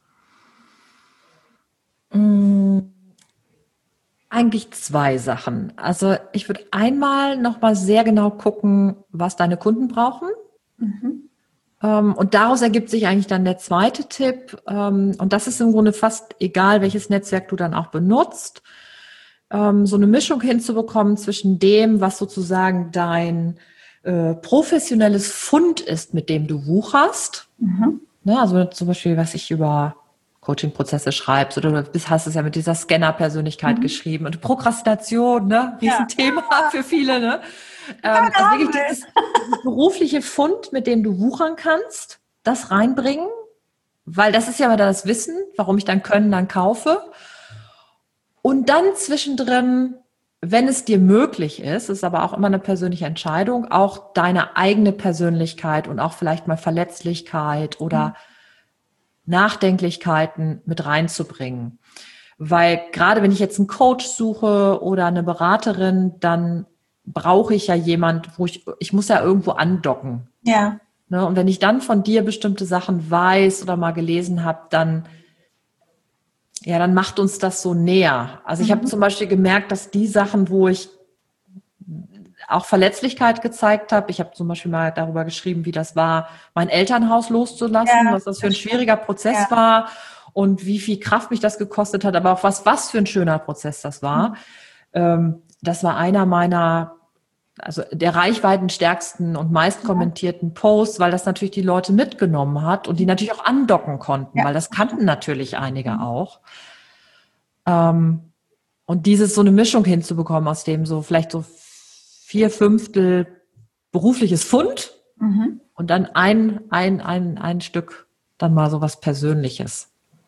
Eigentlich zwei Sachen. Also ich würde einmal noch mal sehr genau gucken, was deine Kunden brauchen. Mhm. Und daraus ergibt sich eigentlich dann der zweite Tipp. Und das ist im Grunde fast egal, welches Netzwerk du dann auch benutzt. So eine Mischung hinzubekommen zwischen dem, was sozusagen dein äh, professionelles Fund ist, mit dem du wucherst. Mhm. Ne, also wenn du zum Beispiel, was ich über Coaching-Prozesse schreibst oder du hast es ja mit dieser Scanner-Persönlichkeit mhm. geschrieben und Prokrastination, ne, Riesenthema ja. für viele, ne? Ja, ähm, also wirklich dieses, dieses berufliche Fund, mit dem du wuchern kannst, das reinbringen, weil das ist ja immer das Wissen, warum ich dann Können dann kaufe. Und dann zwischendrin, wenn es dir möglich ist, ist aber auch immer eine persönliche Entscheidung, auch deine eigene Persönlichkeit und auch vielleicht mal Verletzlichkeit oder mhm. Nachdenklichkeiten mit reinzubringen. Weil gerade wenn ich jetzt einen Coach suche oder eine Beraterin, dann brauche ich ja jemand, wo ich, ich muss ja irgendwo andocken. Ja. Ne? Und wenn ich dann von dir bestimmte Sachen weiß oder mal gelesen habe, dann, ja, dann macht uns das so näher. Also ich mhm. habe zum Beispiel gemerkt, dass die Sachen, wo ich auch Verletzlichkeit gezeigt habe. Ich habe zum Beispiel mal darüber geschrieben, wie das war, mein Elternhaus loszulassen, ja, was das für ein schwieriger Prozess ja. war und wie viel Kraft mich das gekostet hat, aber auch was, was für ein schöner Prozess das war. Mhm. Ähm, das war einer meiner, also der reichweitenstärksten und meist kommentierten Posts, weil das natürlich die Leute mitgenommen hat und die natürlich auch andocken konnten, ja. weil das kannten natürlich einige mhm. auch. Ähm, und dieses so eine Mischung hinzubekommen, aus dem so vielleicht so vier Fünftel berufliches Fund mhm. und dann ein, ein, ein, ein Stück dann mal so was Persönliches.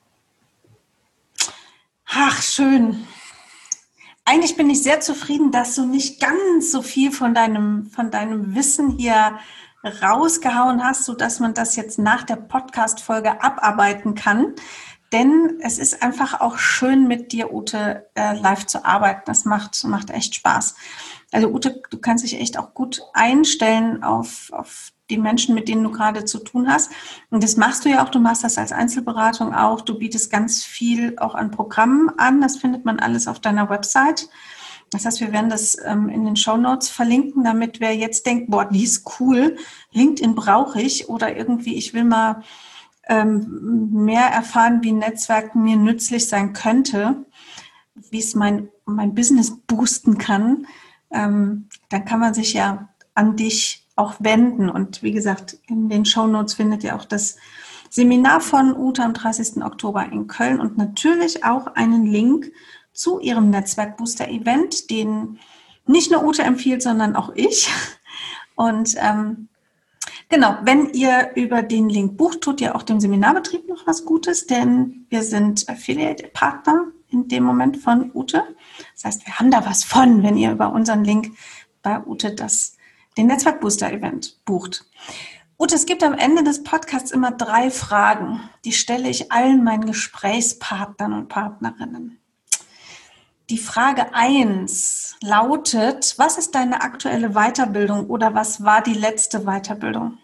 Ach, schön. Eigentlich bin ich sehr zufrieden, dass du nicht ganz so viel von deinem, von deinem Wissen hier rausgehauen hast, sodass man das jetzt nach der Podcast-Folge abarbeiten kann. Denn es ist einfach auch schön, mit dir, Ute, live zu arbeiten. Das macht, macht echt Spaß. Also Ute, du kannst dich echt auch gut einstellen auf, auf die Menschen, mit denen du gerade zu tun hast. Und das machst du ja auch. Du machst das als Einzelberatung auch. Du bietest ganz viel auch an Programmen an. Das findet man alles auf deiner Website. Das heißt, wir werden das ähm, in den Shownotes verlinken, damit wer jetzt denkt, boah, die ist cool, LinkedIn brauche ich oder irgendwie, ich will mal ähm, mehr erfahren, wie Netzwerken mir nützlich sein könnte, wie es mein, mein Business boosten kann. Ähm, dann kann man sich ja an dich auch wenden. Und wie gesagt, in den Shownotes findet ihr auch das Seminar von Ute am dreißigsten Oktober in Köln und natürlich auch einen Link zu ihrem Netzwerkbooster-Event, den nicht nur Ute empfiehlt, sondern auch ich. Und ähm, genau, wenn ihr über den Link bucht, tut ihr auch dem Seminarbetrieb noch was Gutes, denn wir sind Affiliate-Partner in dem Moment von Ute. Das heißt, wir haben da was von, wenn ihr über unseren Link bei Ute das, den Netzwerkbooster-Event bucht. Ute, es gibt am Ende des Podcasts immer drei Fragen, die stelle ich allen meinen Gesprächspartnern und Partnerinnen. Die Frage eins lautet, was ist deine aktuelle Weiterbildung oder was war die letzte Weiterbildung?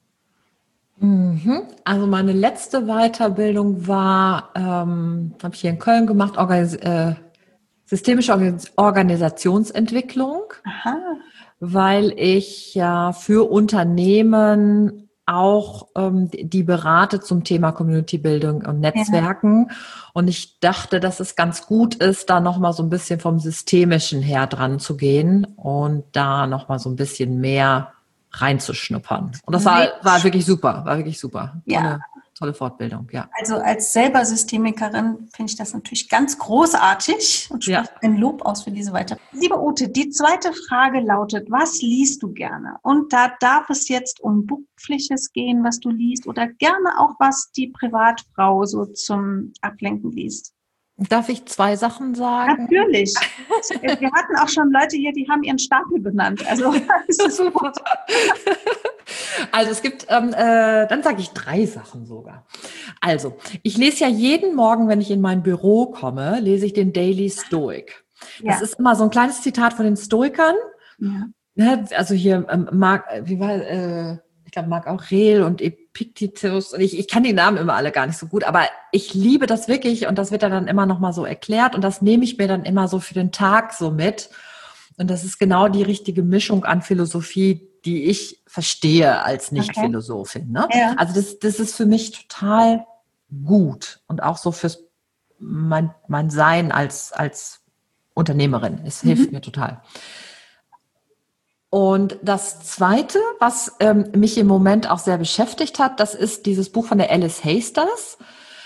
Also meine letzte Weiterbildung war, ähm, habe ich hier in Köln gemacht, Organis- äh, systemische Organ- Organisationsentwicklung, Aha. weil ich ja für Unternehmen auch ähm, die berate zum Thema Community-Bildung und Netzwerken. Ja. Und ich dachte, dass es ganz gut ist, da nochmal so ein bisschen vom Systemischen her dran zu gehen und da nochmal so ein bisschen mehr reinzuschnuppern. Und das war, war wirklich super, war wirklich super. Tolle, ja. tolle Fortbildung, ja. Also als selber Systemikerin finde ich das natürlich ganz großartig und spreche ja. ein Lob aus für diese Weiterbildung. Liebe Ute, die zweite Frage lautet, was liest du gerne? Und da darf es jetzt um Berufliches gehen, was du liest, oder gerne auch, was die Privatfrau so zum Ablenken liest. Darf ich zwei Sachen sagen? Natürlich. Wir hatten auch schon Leute hier, die haben ihren Stapel benannt. Also, das ist super. Also es gibt, ähm, äh, dann sage ich drei Sachen sogar. Also, ich lese ja jeden Morgen, wenn ich in mein Büro komme, lese ich den Daily Stoic. Ja. Das ist immer so ein kleines Zitat von den Stoikern. Ja. Ne, also hier, ähm, Marc, wie war, äh, ich glaube, Marc Aurel und Epictetus, und ich, ich kann die Namen immer alle gar nicht so gut, aber ich liebe das wirklich und das wird dann immer noch mal so erklärt und das nehme ich mir dann immer so für den Tag so mit. Und das ist genau die richtige Mischung an Philosophie, die ich verstehe als Nicht-Philosophin. Ne? Ja. Also das, das ist für mich total gut und auch so fürs mein, mein Sein als, als Unternehmerin. Es mhm. hilft mir total. Und das Zweite, was ähm, mich im Moment auch sehr beschäftigt hat, das ist dieses Buch von der Alice Hasters.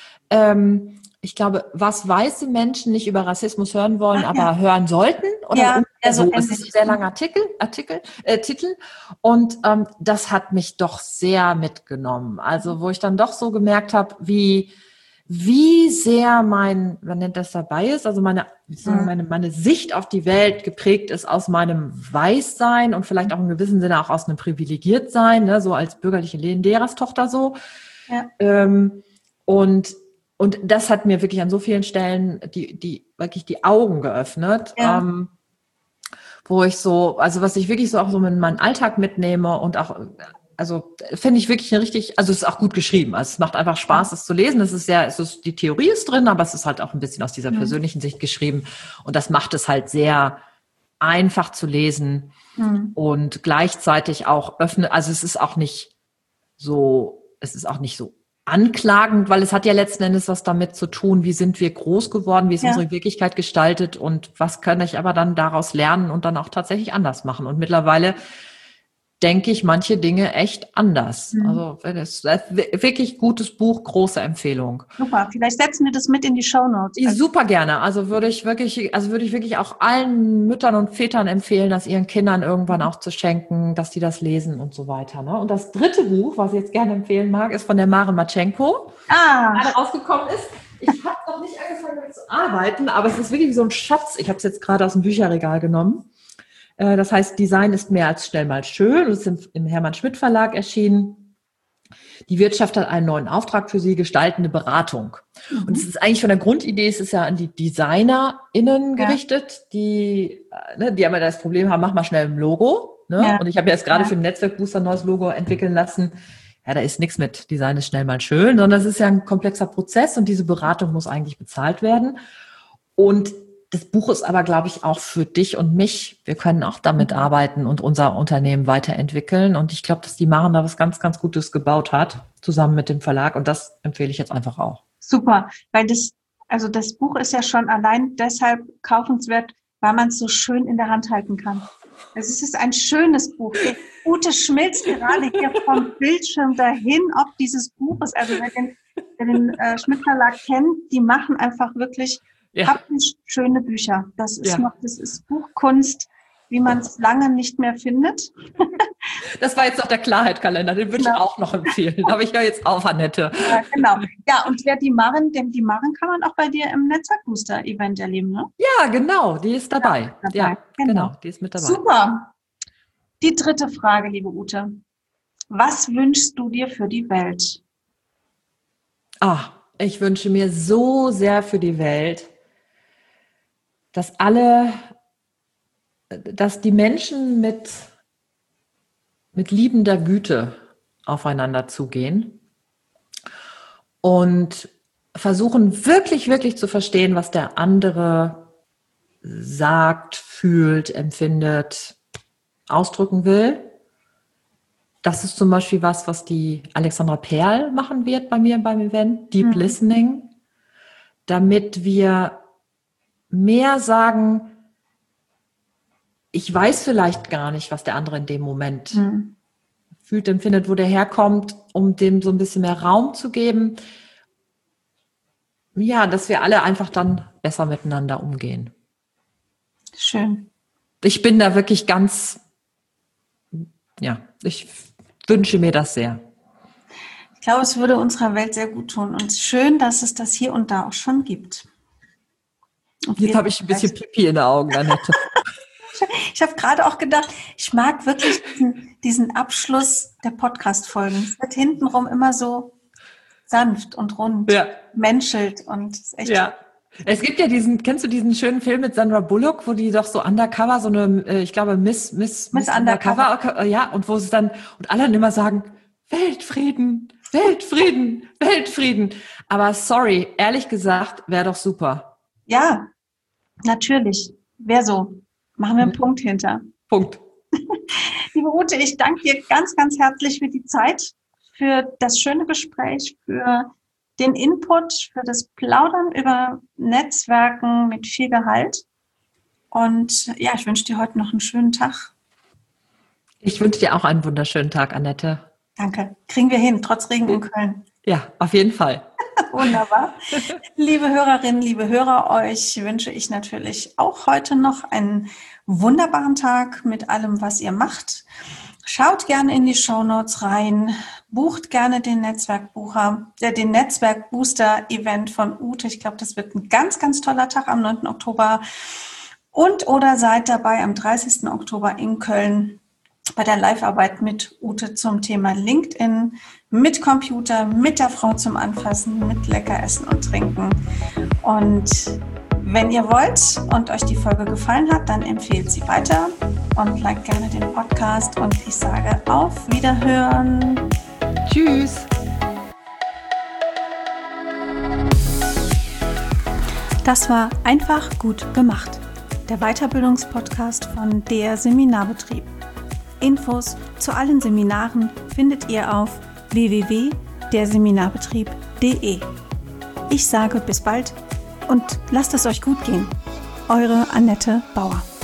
Ähm, ich glaube, was weiße Menschen nicht über Rassismus hören wollen, Ach, aber ja. hören sollten. Oder Ja, so. also So. Es ist ähnlich. ein sehr langer Artikel, Artikel äh, Titel. Und ähm, das hat mich doch sehr mitgenommen. Also wo ich dann doch so gemerkt habe, wie wie sehr mein, man nennt das dabei ist, also meine, so Mhm. meine, meine Sicht auf die Welt geprägt ist aus meinem Weißsein und vielleicht auch in gewissem Sinne auch aus einem Privilegiertsein, ne, so als bürgerliche Lehrerstochter so. Ja. Ähm, und, und das hat mir wirklich an so vielen Stellen die, die, wirklich die Augen geöffnet, Ja. ähm, wo ich so, also was ich wirklich so auch so in meinen Alltag mitnehme und auch, also finde ich wirklich eine richtig, also es ist auch gut geschrieben. Also es macht einfach Spaß, es zu lesen. Es ist sehr, es ist, die Theorie ist drin, aber es ist halt auch ein bisschen aus dieser Mhm. persönlichen Sicht geschrieben. Und das macht es halt sehr einfach zu lesen Mhm. und gleichzeitig auch öffnen. Also es ist auch nicht so, es ist auch nicht so anklagend, weil es hat ja letzten Endes was damit zu tun, wie sind wir groß geworden, wie ist Ja. unsere Wirklichkeit gestaltet und was kann ich aber dann daraus lernen und dann auch tatsächlich anders machen. Und mittlerweile denke ich manche Dinge echt anders. Mhm. Also es ist wirklich gutes Buch, große Empfehlung. Super, vielleicht setzen wir das mit in die Shownotes. Also, Super gerne. Also würde ich wirklich, also würde ich wirklich auch allen Müttern und Vätern empfehlen, das ihren Kindern irgendwann auch zu schenken, dass die das lesen und so weiter. Ne? Und das dritte Buch, was ich jetzt gerne empfehlen mag, ist von der Maren Matschenko. ah, Gerade rausgekommen ist. Ich habe noch nicht angefangen damit zu arbeiten, aber es ist wirklich so ein Schatz. Ich habe es jetzt gerade aus dem Bücherregal genommen. Das heißt, Design ist mehr als schnell mal schön. Es ist im Hermann Schmidt Verlag erschienen. Die Wirtschaft hat einen neuen Auftrag für sie, gestaltende Beratung. Mhm. Und es ist eigentlich von der Grundidee, es ist ja an die DesignerInnen gerichtet, ja. die, ne, die immer das Problem haben, mach mal schnell ein Logo. Ne? Ja. Und ich habe jetzt gerade ja. für den Netzwerkbooster ein neues Logo entwickeln lassen. Ja, da ist nichts mit Design ist schnell mal schön, sondern es ist ja ein komplexer Prozess und diese Beratung muss eigentlich bezahlt werden. Und das Buch ist aber, glaube ich, auch für dich und mich. Wir können auch damit arbeiten und unser Unternehmen weiterentwickeln. Und ich glaube, dass die Maren da was ganz, ganz Gutes gebaut hat, zusammen mit dem Verlag. Und das empfehle ich jetzt einfach auch. Super, weil das, also das Buch ist ja schon allein deshalb kaufenswert, weil man es so schön in der Hand halten kann. Also es ist ein schönes Buch. Ute schmilzt gerade hier vom Bildschirm dahin, ob dieses Buch ist. Also wer den, wer den äh, Schmidt Verlag kennt, die machen einfach wirklich ja. haptisch schöne Bücher. Das ist ja. noch, das ist Buchkunst, wie man es lange nicht mehr findet. Das war jetzt noch der Klarheit-Kalender, den würde genau. ich auch noch empfehlen. Aber ich höre jetzt auf, Annette. Ja, genau. Ja, und wer die Maren, denn die Maren kann man auch bei dir im Netzwerkbooster-Event erleben, ne? Ja, genau, die ist dabei. Ja, dabei. ja genau. genau, die ist mit dabei. Super. Die dritte Frage, liebe Ute. Was wünschst du dir für die Welt? Ah, ich wünsche mir so sehr für die Welt, dass alle, dass die Menschen mit, mit liebender Güte aufeinander zugehen und versuchen wirklich, wirklich zu verstehen, was der andere sagt, fühlt, empfindet, ausdrücken will. Das ist zum Beispiel was, was die Alexandra Perl machen wird bei mir beim Event, Deep mhm. Listening, damit wir mehr sagen, ich weiß vielleicht gar nicht, was der andere in dem Moment mhm. fühlt, empfindet, wo der herkommt, um dem so ein bisschen mehr Raum zu geben. Ja, dass wir alle einfach dann besser miteinander umgehen. Schön. Ich bin da wirklich ganz, ja, ich wünsche mir das sehr. Ich glaube, es würde unserer Welt sehr gut tun. Und schön, dass es das hier und da auch schon gibt. Und jetzt habe ich ein bisschen Pipi in den Augen, Annette. Ich habe gerade auch gedacht, ich mag wirklich diesen, diesen Abschluss der Podcast-Folgen. Es wird hintenrum immer so sanft und rund, ja. menschelt und ist echt ja. Es gibt ja diesen, kennst du diesen schönen Film mit Sandra Bullock, wo die doch so undercover, so eine, ich glaube, Miss, Miss, Miss, Miss Undercover, undercover, ja, und wo es dann, und alle dann immer sagen, Weltfrieden, Weltfrieden, Weltfrieden. Aber sorry, ehrlich gesagt, wäre doch super. Ja, natürlich. Wäre so. Machen wir einen mhm. Punkt hinter. Punkt. Liebe Ute, ich danke dir ganz, ganz herzlich für die Zeit, für das schöne Gespräch, für den Input, für das Plaudern über Netzwerken mit viel Gehalt. Und ja, ich wünsche dir heute noch einen schönen Tag. Ich wünsche dir auch einen wunderschönen Tag, Annette. Danke. Kriegen wir hin, trotz Regen in Köln. Ja, auf jeden Fall. Wunderbar. Liebe Hörerinnen, liebe Hörer, euch wünsche ich natürlich auch heute noch einen wunderbaren Tag mit allem, was ihr macht. Schaut gerne in die Shownotes rein, bucht gerne den Netzwerkbucher, äh, den Netzwerkbooster-Event von Ute. Ich glaube, das wird ein ganz, ganz toller Tag am neunten Oktober. Und oder seid dabei am dreißigsten Oktober in Köln bei der Live-Arbeit mit Ute zum Thema LinkedIn, mit Computer, mit der Frau zum Anfassen, mit lecker Essen und Trinken. Und wenn ihr wollt und euch die Folge gefallen hat, dann empfehlt sie weiter und liked gerne den Podcast. Und ich sage auf Wiederhören. Tschüss. Das war Einfach gut gemacht, der Weiterbildungspodcast von der Seminarbetrieb. Infos zu allen Seminaren findet ihr auf w w w punkt der seminarbetrieb punkt de. Ich sage bis bald und lasst es euch gut gehen. Eure Annette Bauer.